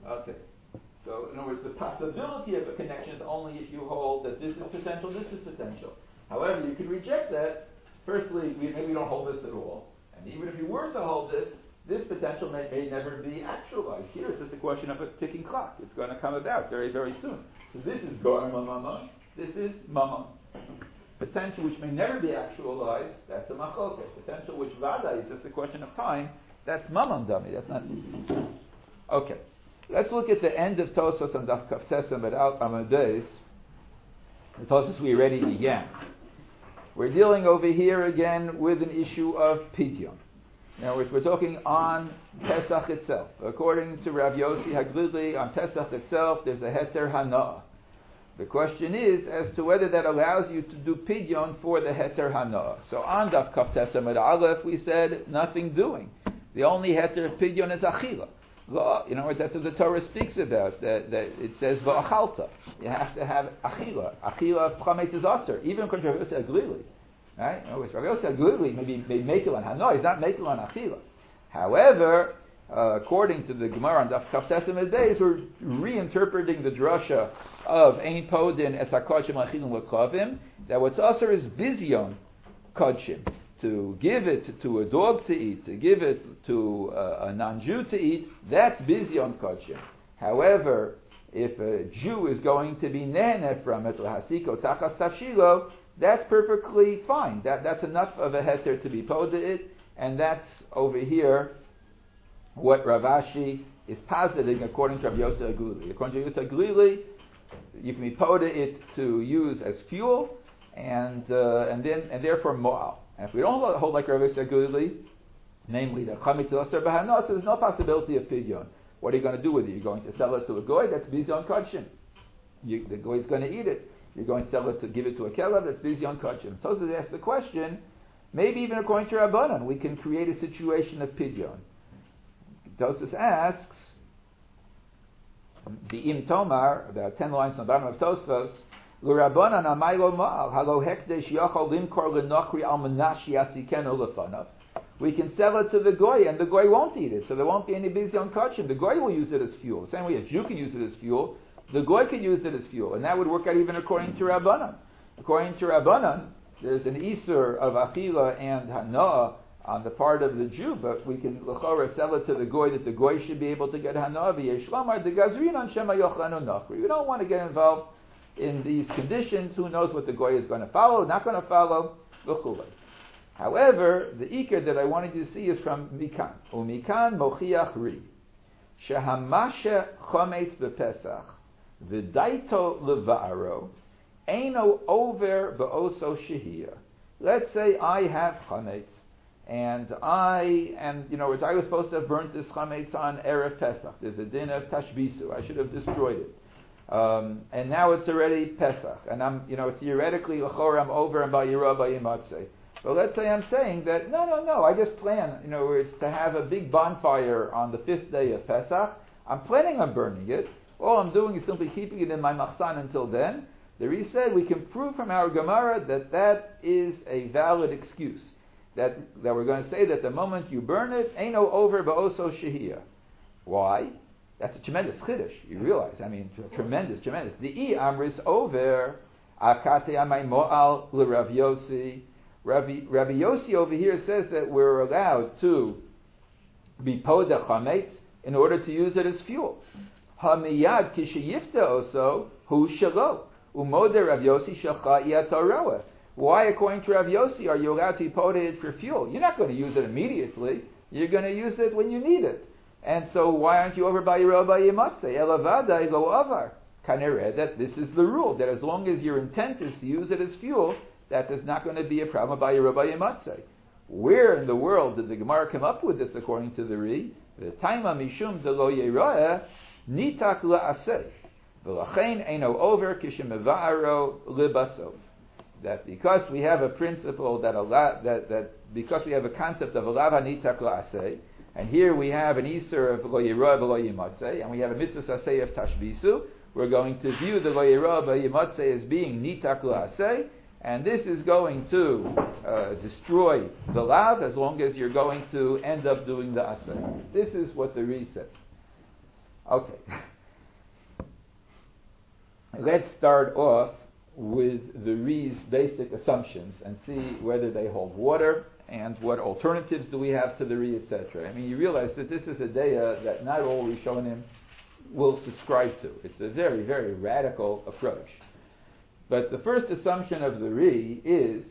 Okay. So, in other words, the possibility of a connection is only if you hold that this is potential, this is potential. However, you can reject that. Firstly, maybe we don't hold this at all. And even if you were to hold this potential may never be actualized. Here it's just a question of a ticking clock. It's going to come about very, very soon. So this is Go'ar Mamama. This is Mamam. Potential which may never be actualized, that's a Machoket. Potential which Vada is just a question of time, that's Mamam Dami. That's not... Okay. Let's look at the end of Tosos on Daf Kaftesem at Al Amadeus. The Tosos we already began. We're dealing over here again with an issue of Pidyon. In other words, we're talking on Pesach itself. According to Rav Yossi Haglili, on Pesach itself, there's a Heter Hana'ah. The question is as to whether that allows you to do Pidyon for the Heter Hana'ah. So on Daf Kaftesem at Aleph, we said nothing doing. The only Heter of Pidyon is Achila. You know what that's what the Torah speaks about. That it says va'achalta. You have to have achila. Achila of chametz is aser. Even according to Rav Yossi Haglili, right? Rav Yossi Haglili maybe make mekel on hano. He's not mekel on achila. However, according to the Gemara on Daf Kaftesem Beis, we're reinterpreting the drasha of ein podin es hakodshim achilin leklavim. That what's aser is vizion kodshim. To give it to a dog to eat, to give it to a non-Jew to eat, that's bizyon kodshim. However, if a Jew is going to be neheneh from it, hasiko tachas tafshilo, that's perfectly fine. That's enough of a heter to be poda it, and that's over here what Rav Ashi is positing according to Rav Yossi Haglili. According to Yossi Haglili, you can be poda it to use as fuel, and therefore mo'al. And if we don't hold like Rav Yossi Haglili, namely the chametz aser b'hana, so there's no possibility of pidyon. What are you going to do with it? You're going to sell it to a goy? That's bizyon kodshim. The goy is going to eat it. You're going to sell it to give it to a kelev? That's bizyon kodshim. Tosfos asks the question, maybe even according to Rabbanan, we can create a situation of pidyon. Tosfos asks, the Im Tomar, about 10 lines on the bottom of Tosfos, L'Rabbanan amaylo ma'al halo hekdesh yachol limkor l'nochri al menashi asikenu lefanav. We can sell it to the goy, and the goy won't eat it, so there won't be any bizyon kodshim. The goy will use it as fuel. Same way a Jew can use it as fuel, the goy can use it as fuel, and that would work out even according to Rabbanan. According to Rabbanan, there's an isur of achila and hana'ah on the part of the Jew, but we can l'chora sell it to the goy that the goy should be able to get hana'ah v'yeshlamar the gazrin on shema yochanu nachri. We don't want to get involved in these conditions. Who knows what the goy is going to follow, not going to follow, v'chulei. However, the ikar that I wanted you to see is from Mikan. Umikan mochiach ri. Shehamashe chometz b'pesach v'daito leva'aro eino over ba'oso shehiyah. Let's say I have chometz, and I was supposed to have burnt this chometz on Erev Pesach. There's a din of tashbisu. I should have destroyed it. And now it's already Pesach, and I'm, theoretically, l'chor I'm over and ba'yirah ba'yimatzeh. But let's say I'm saying that, no, I just plan, it's to have a big bonfire on the 5th day of Pesach. I'm planning on burning it. All I'm doing is simply keeping it in my machsan until then. The Ri said we can prove from our Gemara that is a valid excuse. That we're going to say that the moment you burn it, eino over ba'oso shehiyah. Why? That's a tremendous chiddush. You realize, tremendous. Di'i amris over, akate amay mo'al l'Rav Yossi. Rabbi Yossi over here says that we're allowed to be poda chametz in order to use it as fuel. Hamiyad kishayifta oso hu shalo umoda Rav Yossi shacha yataroa. Why, according to Rav Yossi, are you allowed to be poda it for fuel? You're not going to use it immediately. You're going to use it when you need it. And so why aren't you over by Yirah b'yimatzeh? Elavada lo avar. Kanere, that this is the rule, that as long as your intent is to use it as fuel, that there's not going to be a problem by Yirah b'yimatzeh. Where in the world did the Gemara come up with this according to the Ri? The taima mishum de lo yirah nitak la'aseh. V'lachein eino over kishemeva'aro libasov. That because we have a principle that because we have a concept of alav hanitak la'aseh, and here we have an Isur of Lo Yirah V'Lo Yimatzeh, and we have a Mitzvah Saseh of Tashbisu. We're going to view the Lo Yirah V'Lo Yimatzeh as being Nitak La'aseh, and this is going to destroy the Lav as long as you're going to end up doing the Aseh. This is what the Ri says. Okay. Let's start off with the Ri's basic assumptions and see whether they hold water and what alternatives do we have to the Ri, etc. I mean, you realize that this is a daya that not all Rishonim will subscribe to. It's a very, very radical approach. But the first assumption of the Ri is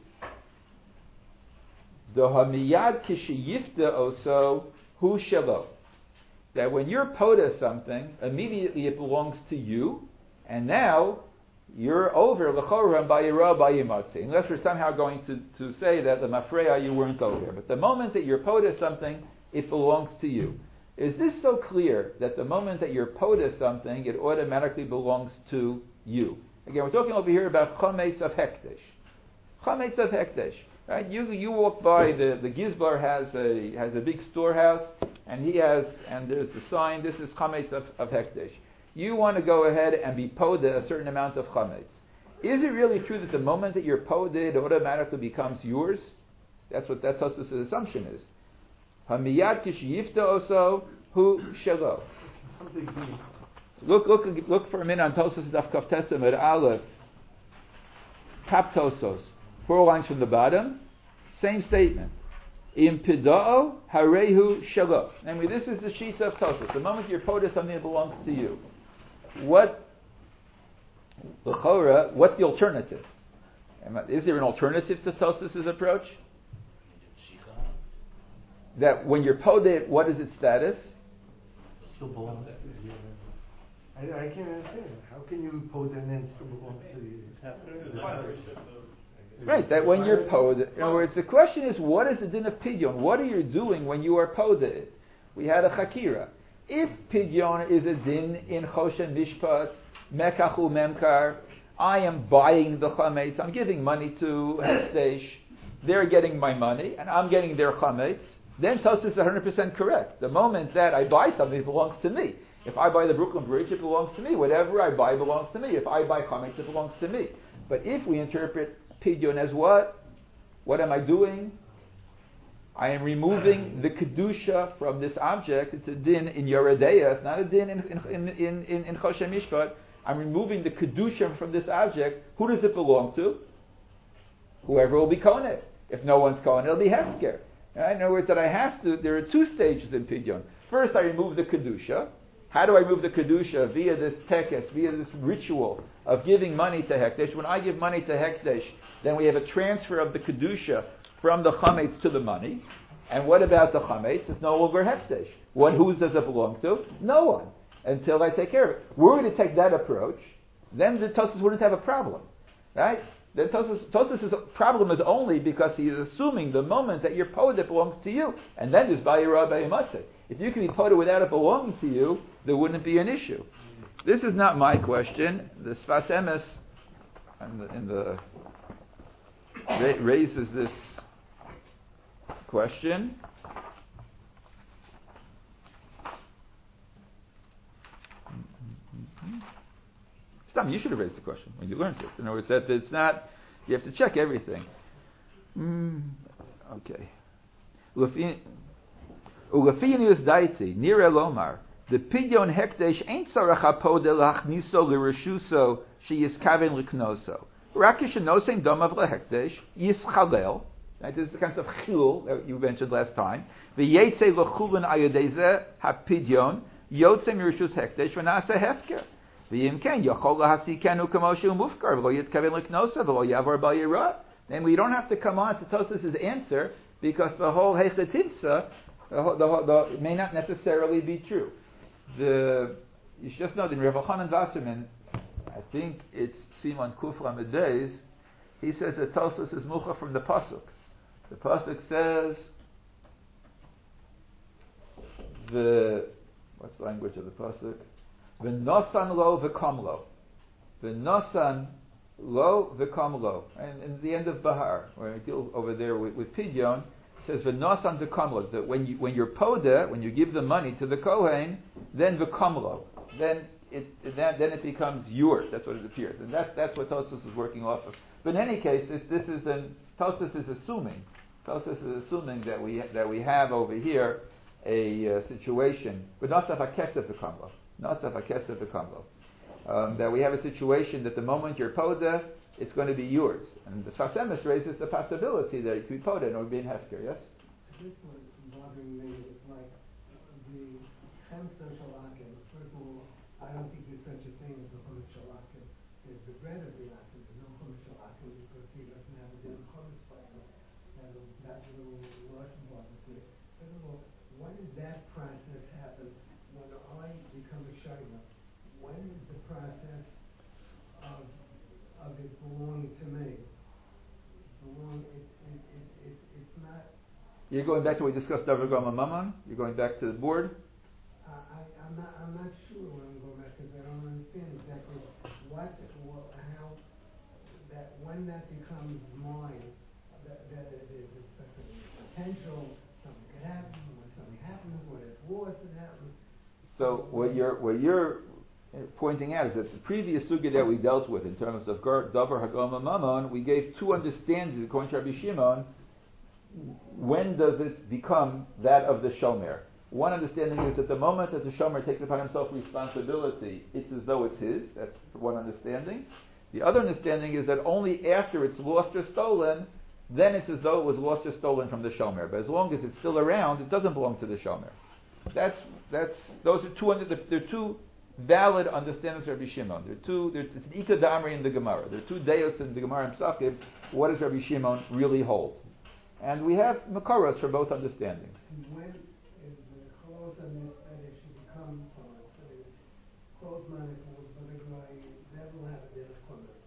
the hamiyad kishiyifta oso hu shelo. That when you're poda something, immediately it belongs to you, and now you're over l'chora b'yira b'yimatzi. Unless we're somehow going to say that the mafreya you weren't over. But the moment that you're poda something, it belongs to you. Is this so clear that the moment that you're poda something, it automatically belongs to you? Again, we're talking over here about chametz of hekdesh. Chametz of hekdesh. Right? You walk by, the Gizbar has a big storehouse, and there's the sign, this is chametz of hekdesh. You want to go ahead and be poda a certain amount of chametz. Is it really true that the moment that you're poda, it automatically becomes yours? That's what that Tosfos' assumption is. Hamiyad kishiyifta oso hu shelo. Look for a minute on Tosfos Daf Kaf Tesem at Aleph. Top Tosos. 4 lines from the bottom. Same statement. Im pida'o harehu shelo. I mean, this is the sheets of Tosfos. The moment you're poda something that belongs to you. What's the alternative? Is there an alternative to Tosfos' approach? That when you're poded, what is its status? Still belongs to you. I can't understand. How can you pod and then still belongs to you? Right, that when you're poded. In other words, the question is, what is the din of pidyon? What are you doing when you are poded? We had a chakira. If pidyon is a din in choshen mishpat, mekachu memkar, I am buying the chametz, I'm giving money to hekdesh, they're getting my money, and I'm getting their chametz, then Tosfos is 100% correct. The moment that I buy something, it belongs to me. If I buy the Brooklyn Bridge, it belongs to me. Whatever I buy belongs to me. If I buy chametz, it belongs to me. But if we interpret pidyon as what? What am I doing? I am removing the kedusha from this object. It's a din in Yoredeya. It's not a din in Choshen Mishpat. I'm removing the kedusha from this object. Who does it belong to? Whoever will be kohen. If no one's kohen, it'll be hefker. In other words, there are 2 stages in pidyon. First, I remove the kedusha. How do I remove the kedusha? Via this tekes, via this ritual of giving money to hekdesh. When I give money to hekdesh, then we have a transfer of the kedusha from the chametz to the money. And what about the chametz? It's no longer hekdesh. Who does it belong to? No one. Until I take care of it. We're going to take that approach. Then the Tosfos wouldn't have a problem. Right? Then Tosfos' problem is only because he is assuming the moment that your poda belongs to you. And then there's b'yira b'yimatzi. If you can be poda without it belonging to you, there wouldn't be an issue. This is not my question. The Sfas Emes raises this question. Stop, you should have raised the question when you learned it. In other words, that it's not, you have to check everything. Okay. Ulefinius daiti, nire lomar, the pidyon hekdesh ain't sarach hapod elachniso l'reshuso sheyiskaven liknoso. Rakish nosein domav lehekdesh yischalel. That is the kind of chil that you mentioned last time. V'yetze l'chulin ayodeze hapidyon yotze mirishus hekdesh v'nase hefker. V'yim ken yachol lahasikenu kamoshu mufkar v'lo yitkaven liknoso v'lo yavar b'yira. Then we don't have to come on to Tosfos' answer because the whole hechetimsa may not necessarily be true. You should just know that in Rav Elchanan Wasserman, I think it's Simon Kuf Lamed Beis, he says that Tosfos is mucha from the pasuk. The pasuk says what's the language of the pasuk? V'nosan lo v'kom lo. V'nosan lo v'kom lo. And in the end of Bahar, where I deal over there with Pidyon, it says v'nosan v'kom lo. That when you're poda, when you give the money to the Kohen, then v'kom lo. Then it becomes yours. That's what it appears, and that's what Tosfos is working off of. But in any case, Tosfos is assuming that we have over here a situation. But not a kesef v'kamla. Nosaf HaKesef V'Kamlo. That we have a situation that the moment you're Poda, it's going to be yours. And the Sfas Emes raises the possibility that it could be Poda and it would be in Hefker, yes? This was bothering me, it's like the Chemsa Shalakim. First of all, I don't think there's such a thing as a Chumash Shalakim. There's the bread of the Akim, there's no Chumash Shalakim because he doesn't have a different Chumash Shalakim. And that little Russian bothers me. Second of all, when does that process happen when I become a Shaila? When is the process of it belonging to me? It's not. You're going back to what we discussed, Davar Gama Maman? You're going back to the board? I'm not sure when I'm going back because I don't understand exactly how, that when that becomes mine, that there's a potential, something could happen, when something happens, when it's lost, it happens. So what you're pointing out is that the previous sugya that we dealt with in terms of Davar Hagama Mammon, we gave two understandings according to Rabbi Shimon. When does it become that of the Shomer? One understanding is that the moment that the Shomer takes upon himself responsibility, it's as though it's his. That's one understanding. The other understanding is that only after it's lost or stolen, then it's as though it was lost or stolen from the Shomer. But as long as it's still around, it doesn't belong to the Shomer. Those are two valid understandings of Rabbi Shimon. It's an Ika Damri in the Gemara. There are two Deos in the Gemara and Psachim. What does Rabbi Shimon really hold? And we have Makaros for both understandings. When is the close on this that it should become close? So close manifolds, but the guy never have a bit of commerce.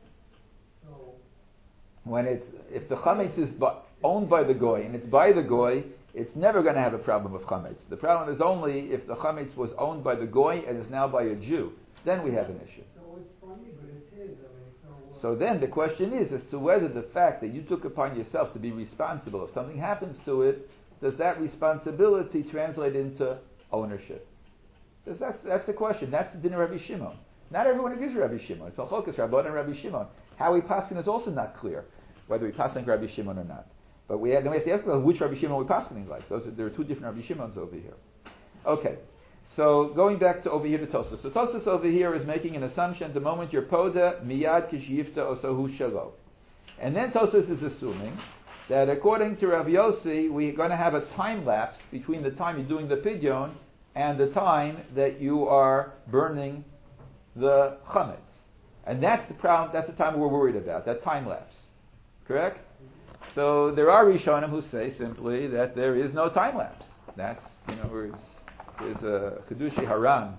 So If the chametz is owned by the goy and it's by the goy, it's never going to have a problem with chametz. The problem is only if the chametz was owned by the goy and is now by a Jew. Then we have an issue. So it's funny, but it's his. So then the question is as to whether the fact that you took upon yourself to be responsible, if something happens to it, does that responsibility translate into ownership? That's the question. That's the din of Rabbi Shimon. Not everyone agrees with Rabbi Shimon. It's Chalchokas, Rabban and Rabbi Shimon. How we pass is also not clear, whether we pass like Rabbi Shimon or not. But then we have to ask which Rabbi Shimon we pass like. There are two different Rabbi Shimons over here. Okay. So going back to over here to Tosfos. So Tosfos over here is making an assumption the moment you're poda, miyad kishiyifta osahu shalo. And then Tosfos is assuming that according to Rav Yossi, we're going to have a time lapse between the time you're doing the pidyon and the time that you are burning the chametz. And that's the problem, that's the time we're worried about, that time lapse. Correct? So there are Rishonim who say simply that there is no time lapse. That's, there's a Kedushi Haran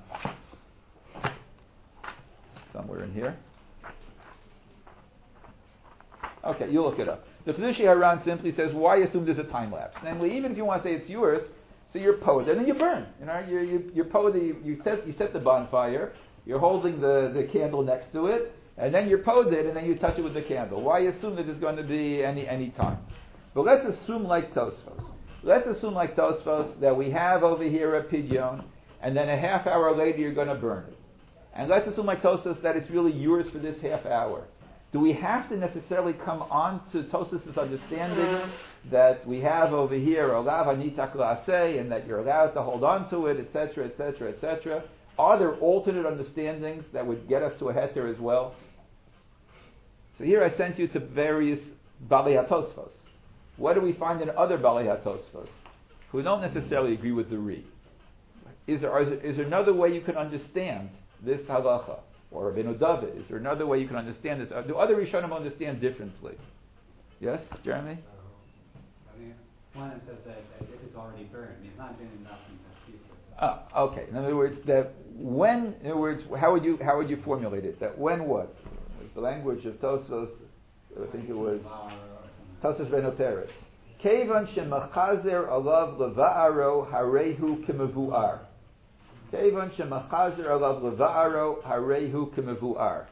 somewhere in here. Okay, you look it up. The Kedushi Haran simply says, why assume there's a time lapse? Namely, even if you want to say it's yours, so you're poda, and then you burn. You're poda, you set the bonfire, you're holding the candle next to it, and then you're poded, and then you touch it with the candle. Why assume that there's going to be any time? But let's assume like Tosfos. Let's assume like Tosfos that we have over here a pidyon, and then a half hour later you're going to burn it. And let's assume like Tosfos that it's really yours for this half hour. Do we have to necessarily come on to Tosfos' understanding that we have over here olav anitak la'aseh, and that you're allowed to hold on to it, etc., etc., etc.? Are there alternate understandings that would get us to a heter as well? So here I sent you to various Balei HaTosfos. What do we find in other Balei HaTosfos who don't necessarily agree with the Ri? Is there another way you can understand this halacha? Or Rabbeinu David, is there another way you can understand this? Do other Rishonim understand differently? Yes, Jeremy? One of them says that if it's already burned, it's not been enough in the piece. Okay. In other words, how would you formulate it? That when what? The language of Tosfos, I think it was Tosfos Reno Peretz. Kevan shemachazer alav leva'aro harehu k'mevu'ar. Kevan shemachazer alav leva'aro harehu k'mevu'ar.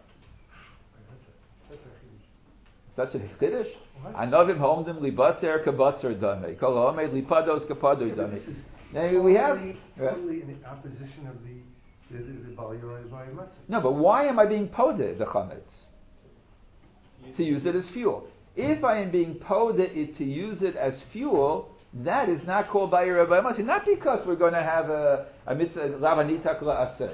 Such a chiddush. Anovim homdim libatzer kabatzer damei. Kol haomed lipados kapadoy damei. Now we have totally in the opposition of the Bali Matzah. No, but why am I being poded the chametz? To use it as fuel. If I am being poded to use it as fuel, that is not called by Rabbi Matzah. Not because we're going to have a mitzvah lavanitak la'aseh.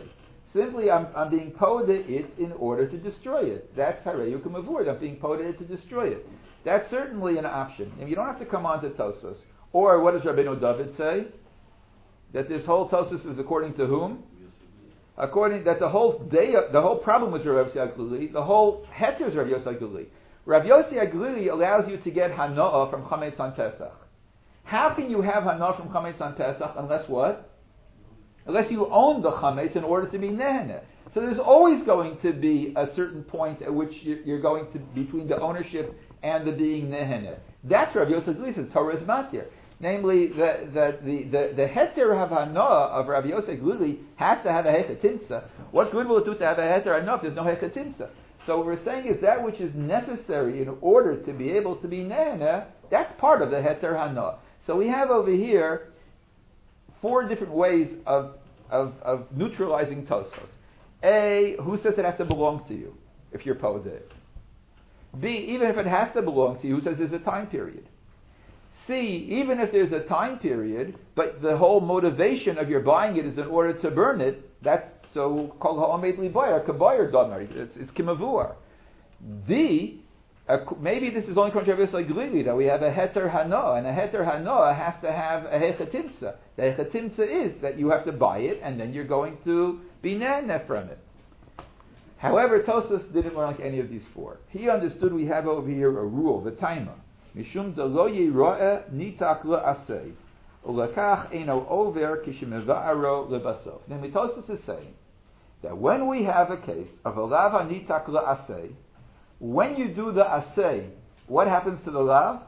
Simply, I'm being poda it in order to destroy it. That's hareyu k'mavur. I'm being poda it to destroy it. That's certainly an option. And you don't have to come on to Tosfos. Or what does Rabbeinu David say? That this whole Tosfos is according to whom? According that the whole problem with Rav Yossi Aglili, the whole heter is Rav Yossi Aglili. Rav Yossi Aglili allows you to get hana'ah from chametz on Pesach. How can you have hana'ah from chametz on Pesach unless what? Unless you own the chametz in order to be neheneh. So there's always going to be a certain point at which you're going to between the ownership and the being neheneh. That's Rav Yossi Aglili says Torah's matir. Namely, the heter havanah of Rav Yossi Aglili has to have a hechatinsa. What good will it do to have a heter hanah if there's no hechatinsa? So what we're saying is that which is necessary in order to be able to be neheneh, that's part of the heter hanah. So we have over here 4 different ways of neutralizing Tosfos. A, who says it has to belong to you if you're poda? B, even if it has to belong to you, who says there's a time period? C, even if there's a time period, but the whole motivation of your buying it is in order to burn it, that's so called ha'omed libayar, kabayar damar, it's kimavur. D, maybe this is only according to Rav Yossi Aglili that we have a heter hanah, and a heter hanah has to have a hechatimsa. The hechatimsa is that you have to buy it, and then you're going to be neheneh from it. However, Tosfos didn't learn like any of these 4. He understood we have over here a rule, the taima. Mishum de lo yira'eh nitak le'aseh, ulekach eino over kishimeva'aro lebasof. Namely, Tosfos is saying that when we have a case of a lav hanitak le'aseh, when you do the aseh, what happens to the lav?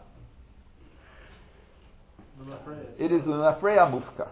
It is l'nafreya mufka.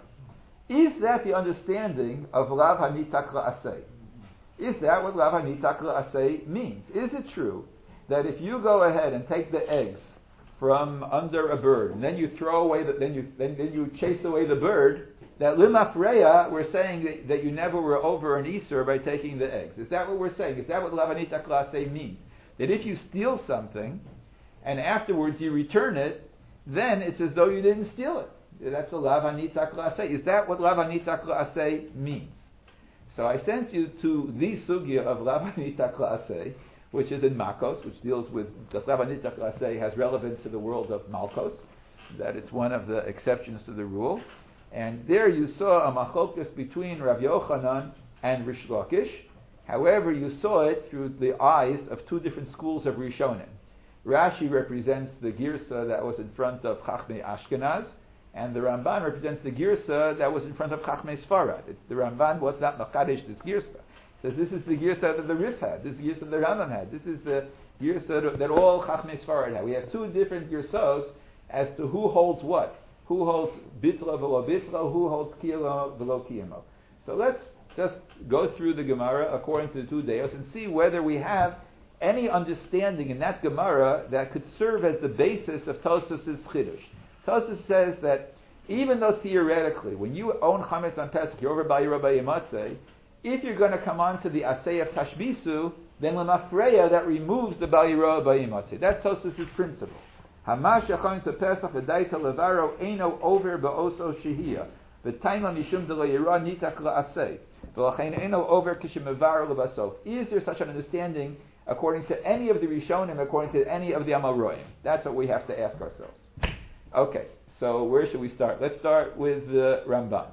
Is that the understanding of lav hanitak le'aseh? Is that what lav hanitak le'aseh means? Is it true that if you go ahead and take the eggs from under a bird, and then you throw away then you chase away the bird, that limafreya, we're saying that you never were over an Isur by taking the eggs? Is that what we're saying? Is that what lav hanitak le'aseh means? That if you steal something, and afterwards you return it, then it's as though you didn't steal it. That's a lav hanitak le'aseh. Is that what lav hanitak le'aseh means? So I sent you to the sugya of lav hanitak le'aseh, which is in Makos, which deals with the lav hanitak le'aseh has relevance to the world of Malkos, that it's one of the exceptions to the rule. And there you saw a machlokas between Rav Yochanan and Rish Lakish. However, you saw it through the eyes of 2 different schools of Rishonim. Rashi represents the girsa that was in front of Chachmei Ashkenaz, and the Ramban represents the girsa that was in front of Chachmei Sfarad. The Ramban was not machadish this girsa. Says this is the girsa that the Rif had, this is the girsa that the Rambam had, this is the girsa that all Chachmei Sfarad had. We have 2 different girsos as to who holds what. Who holds bitla v'lo bitla, who holds kiyama v'lo kiyama. So let's just go through the Gemara according to the 2 deos and see whether we have any understanding in that Gemara that could serve as the basis of Tosfos' Chidush. Tosfos says that even though theoretically, when you own Chametz on Pesach, you're over by Yerobah Yematzeh, if you're going to come on to the Aseh of Tashbisu, then Lemafreya, that removes the Bal Yerobah Yematzeh. That's Tosfos' principle. Hamash Yachon to Pesach v'daita levaro eino over ba'oso shehiyah v'taima mishum de lo yirah nitak la'aseh v'lachein eino over kishimevaro lebasof. Is there such an understanding according to any of the Rishonim, according to any of the Amoraim? That's what we have to ask ourselves. Okay, so where should we start? Let's start with the Ramban.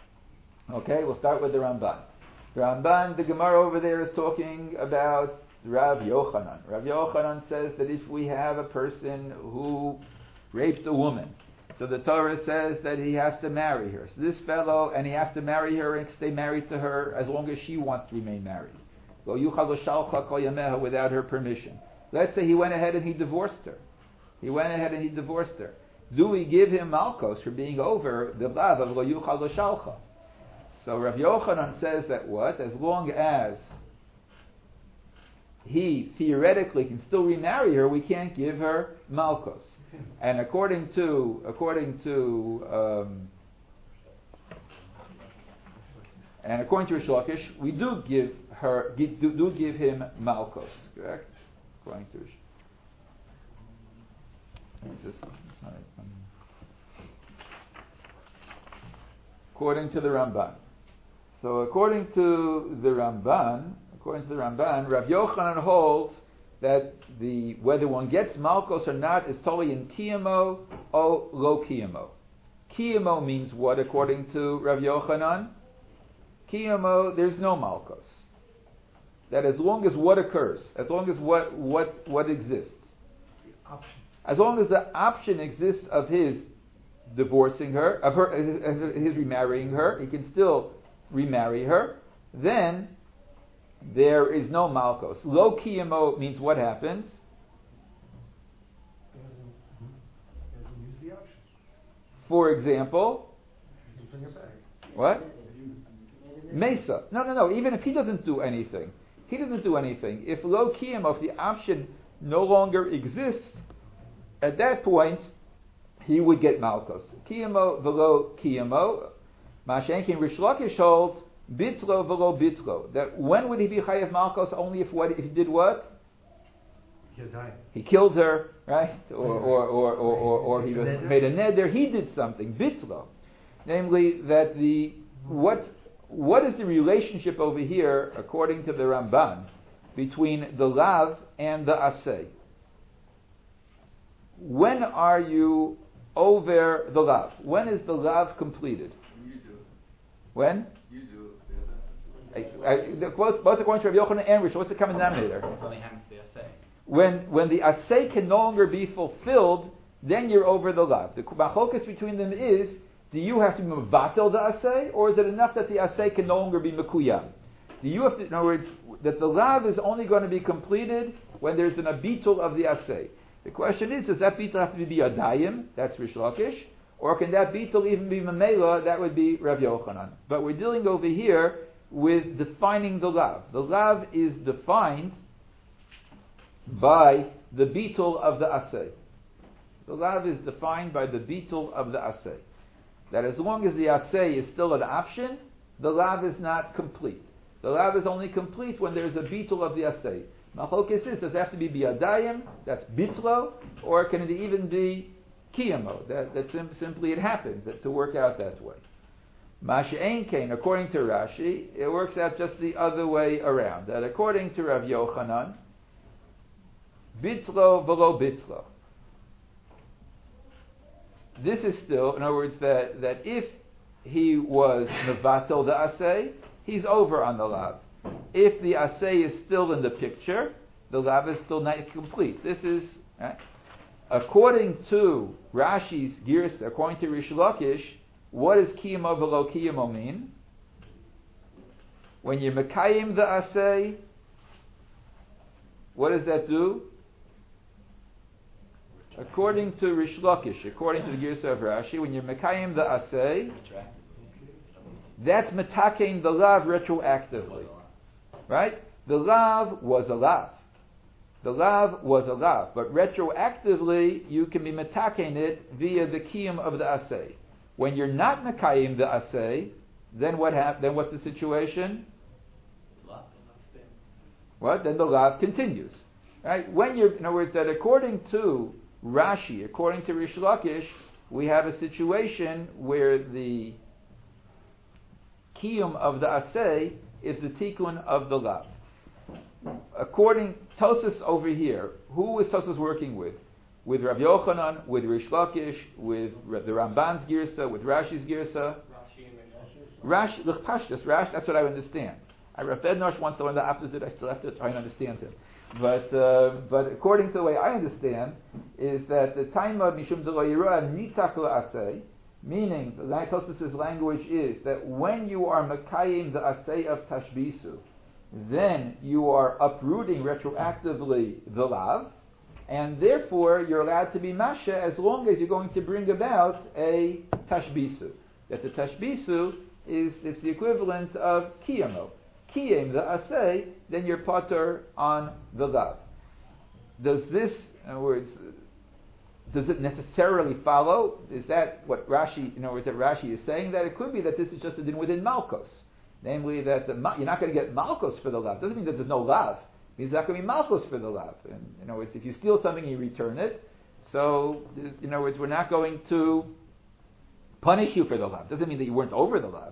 Okay, we'll start with the Ramban. The Gemara over there is talking about Rav Yochanan. Rav Yochanan says that if we have a person who raped a woman, so the Torah says that he has to marry her. So this fellow, and he has to marry her and stay married to her as long as she wants to remain married. Without her permission. Let's say he went ahead and he divorced her. Do we give him malchus for being over the lav of lo yuchal l'shalcha? So Rav Yochanan says that what? As long as he theoretically can still remarry her, we can't give her malchus. And according to Rish Lakish, we do give him malchus. Correct? According to Rish. According to the Ramban. So So according to the Ramban, Rav Yochanan holds that whether one gets malchus or not is totally in kiyamo or lo kiyamo. Kiyamo means what according to Rav Yochanan? Kiyamo, there's no malchus. That as long as what occurs, as long as what exists, as long as the option exists of his divorcing her, of his remarrying her, he can still remarry her, then there is no malchus. Lo kiyamo means what happens? Doesn't use the option. For example, Bring it back. what? Mesa. No. Even if he doesn't do anything, if lo kiyamo, if the option no longer exists, at that point he would get malchus. Kiyamo velo kiyamo. Mashenkin Rish Lakish holds bitlo velo bitlo. That when would he be chayav malchus? Only if he did what? He killed her, right? Or he made a neder. He did something bitlo, namely that what is the relationship over here, according to the Ramban, between the lav and the asay? When are you over the lav? When is the lav completed? You do. When? You do. Both according to Rav Yochanan and Rish, what's the common denominator? It's only hangs the assay. When the asay can no longer be fulfilled, then you're over the lav. The machlokas between them is, do you have to be mevatel the asay, or is it enough that the asay can no longer be mekuyam? Do you have to, in other words, that the lav is only going to be completed when there's an abitul of the asay? The question is, does that bitul have to be adayim? That's Rish Lakish. Or can that bitul even be memela? That would be Rav Yochanan. But we're dealing over here with defining the lav. The lav is defined by the bitul of the asay. The lav is defined by the bitul of the asay. That as long as the asay is still an option, the lav is not complete. The lav is only complete when there's a bitul of the asay. Machlokes is, does it have to be biadayim, that's bitlo, or can it even be kiyamo? That simply it happened to work out that way. Masha'ein kain, according to Rashi, it works out just the other way around. That according to Rav Yochanan, bitlo velo bitlo. This is still, in other words, that if he was mevatel the asay, he's over on the lav. If the asay is still in the picture, the lav is still not complete. This is, right? According to Rashi's Girs, according to Rish Lakish, what does kiyamo velo kiyamo mean? When you mekayim the asay, what does that do? According to Rish Lakish, according to the Girs of Rashi, when you're mekayim the asay, that's metakein the lav retroactively. Right? The lav was a lav. The lav was a lav. But retroactively, you can be metakein it via the kiyum of the asay. When you're not mekayim the asay, then then what's the situation? What? Then the lav continues. Right? When in other words, that according to Rashi, according to Rish Lakish, we have a situation where the kiyum of the asay is the tikkun of the lav. According Tosas over here, who is Tosas working with? With Rav Yochanan, with Rish Lakish, with the Ramban's girsa, with Rashi's girsa. Rashi, look, Pashtus, Rashi. That's what I understand. Rav Bednosh wants to learn the opposite. I still have to try and understand him. But according to the way I understand, is that the time of mishum de lo yirah nitzach la'aseh, meaning the Tosas' language is that when you are mekayim the asay of tashbisu, then you are uprooting retroactively the lav, and therefore you're allowed to be masha as long as you're going to bring about a tashbisu. That the tashbisu it's the equivalent of kiyamo. Kiyim the asay, then you're pater on the lav. Does this, in other words, does it necessarily follow? Is that what Rashi, in other words, that Rashi is saying? That it could be that this is just a din within Malkos. Namely, that you're not going to get Malkos for the lav. Doesn't mean that there's no lav. It means there's not going to be Malkos for the lav. And, in other words, if you steal something, you return it. So, in other words, we're not going to punish you for the lav. Doesn't mean that you weren't over the lav.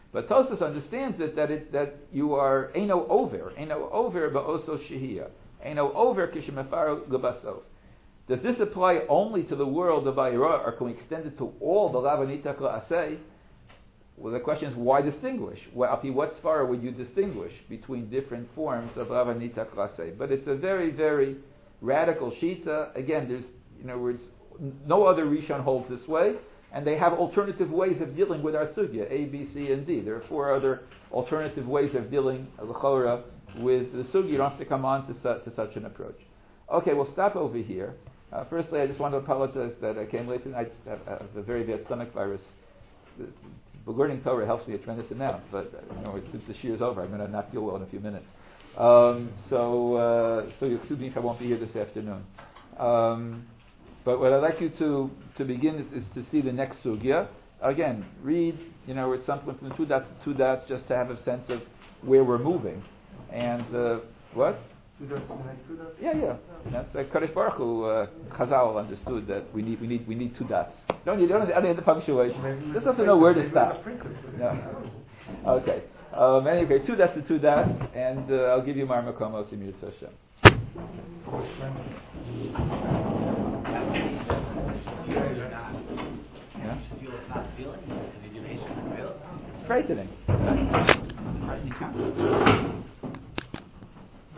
But Tosfos understands it that you are eino over ba'oso shehiyah, eino over kishemefaru lebasof. Does this apply only to the world of Vayera, or can we extend it to all the Lavanita Kla'aseh? Well, the question is, why distinguish? What svara would you distinguish between different forms of Lavanita Kla'aseh? But it's a very, very radical shita. Again, there's, in other words, no other Rishon holds this way, and they have alternative ways of dealing with our sugya, A, B, C, and D. There are 4 other alternative ways of dealing l'chora with the sugya. You don't have to come on to such an approach. Okay, we'll stop over here. Firstly, I just want to apologize that I came late tonight. I have a very bad stomach virus. The learning Torah helps me a tremendous amount, but since the shiur is over, I'm going to not feel well in a few minutes. So you excuse me if I won't be here this afternoon. But what I'd like you to begin is to see the next sugya. Again, read, it's something from the 2 dots to 2 dots, just to have a sense of where we're moving. And what? 2 dots, the next 2 dots? Yeah. That's Kadosh Baruch Hu, Chazal understood that we need 2 dots. Don't need the punctuation. Just have to know where to stop. No. Okay. Anyway, 2 dots to 2 dots, and I'll give you Mar Makomos in Yirtzeh Hashem. Not stealing because you do Asian. It's frightening.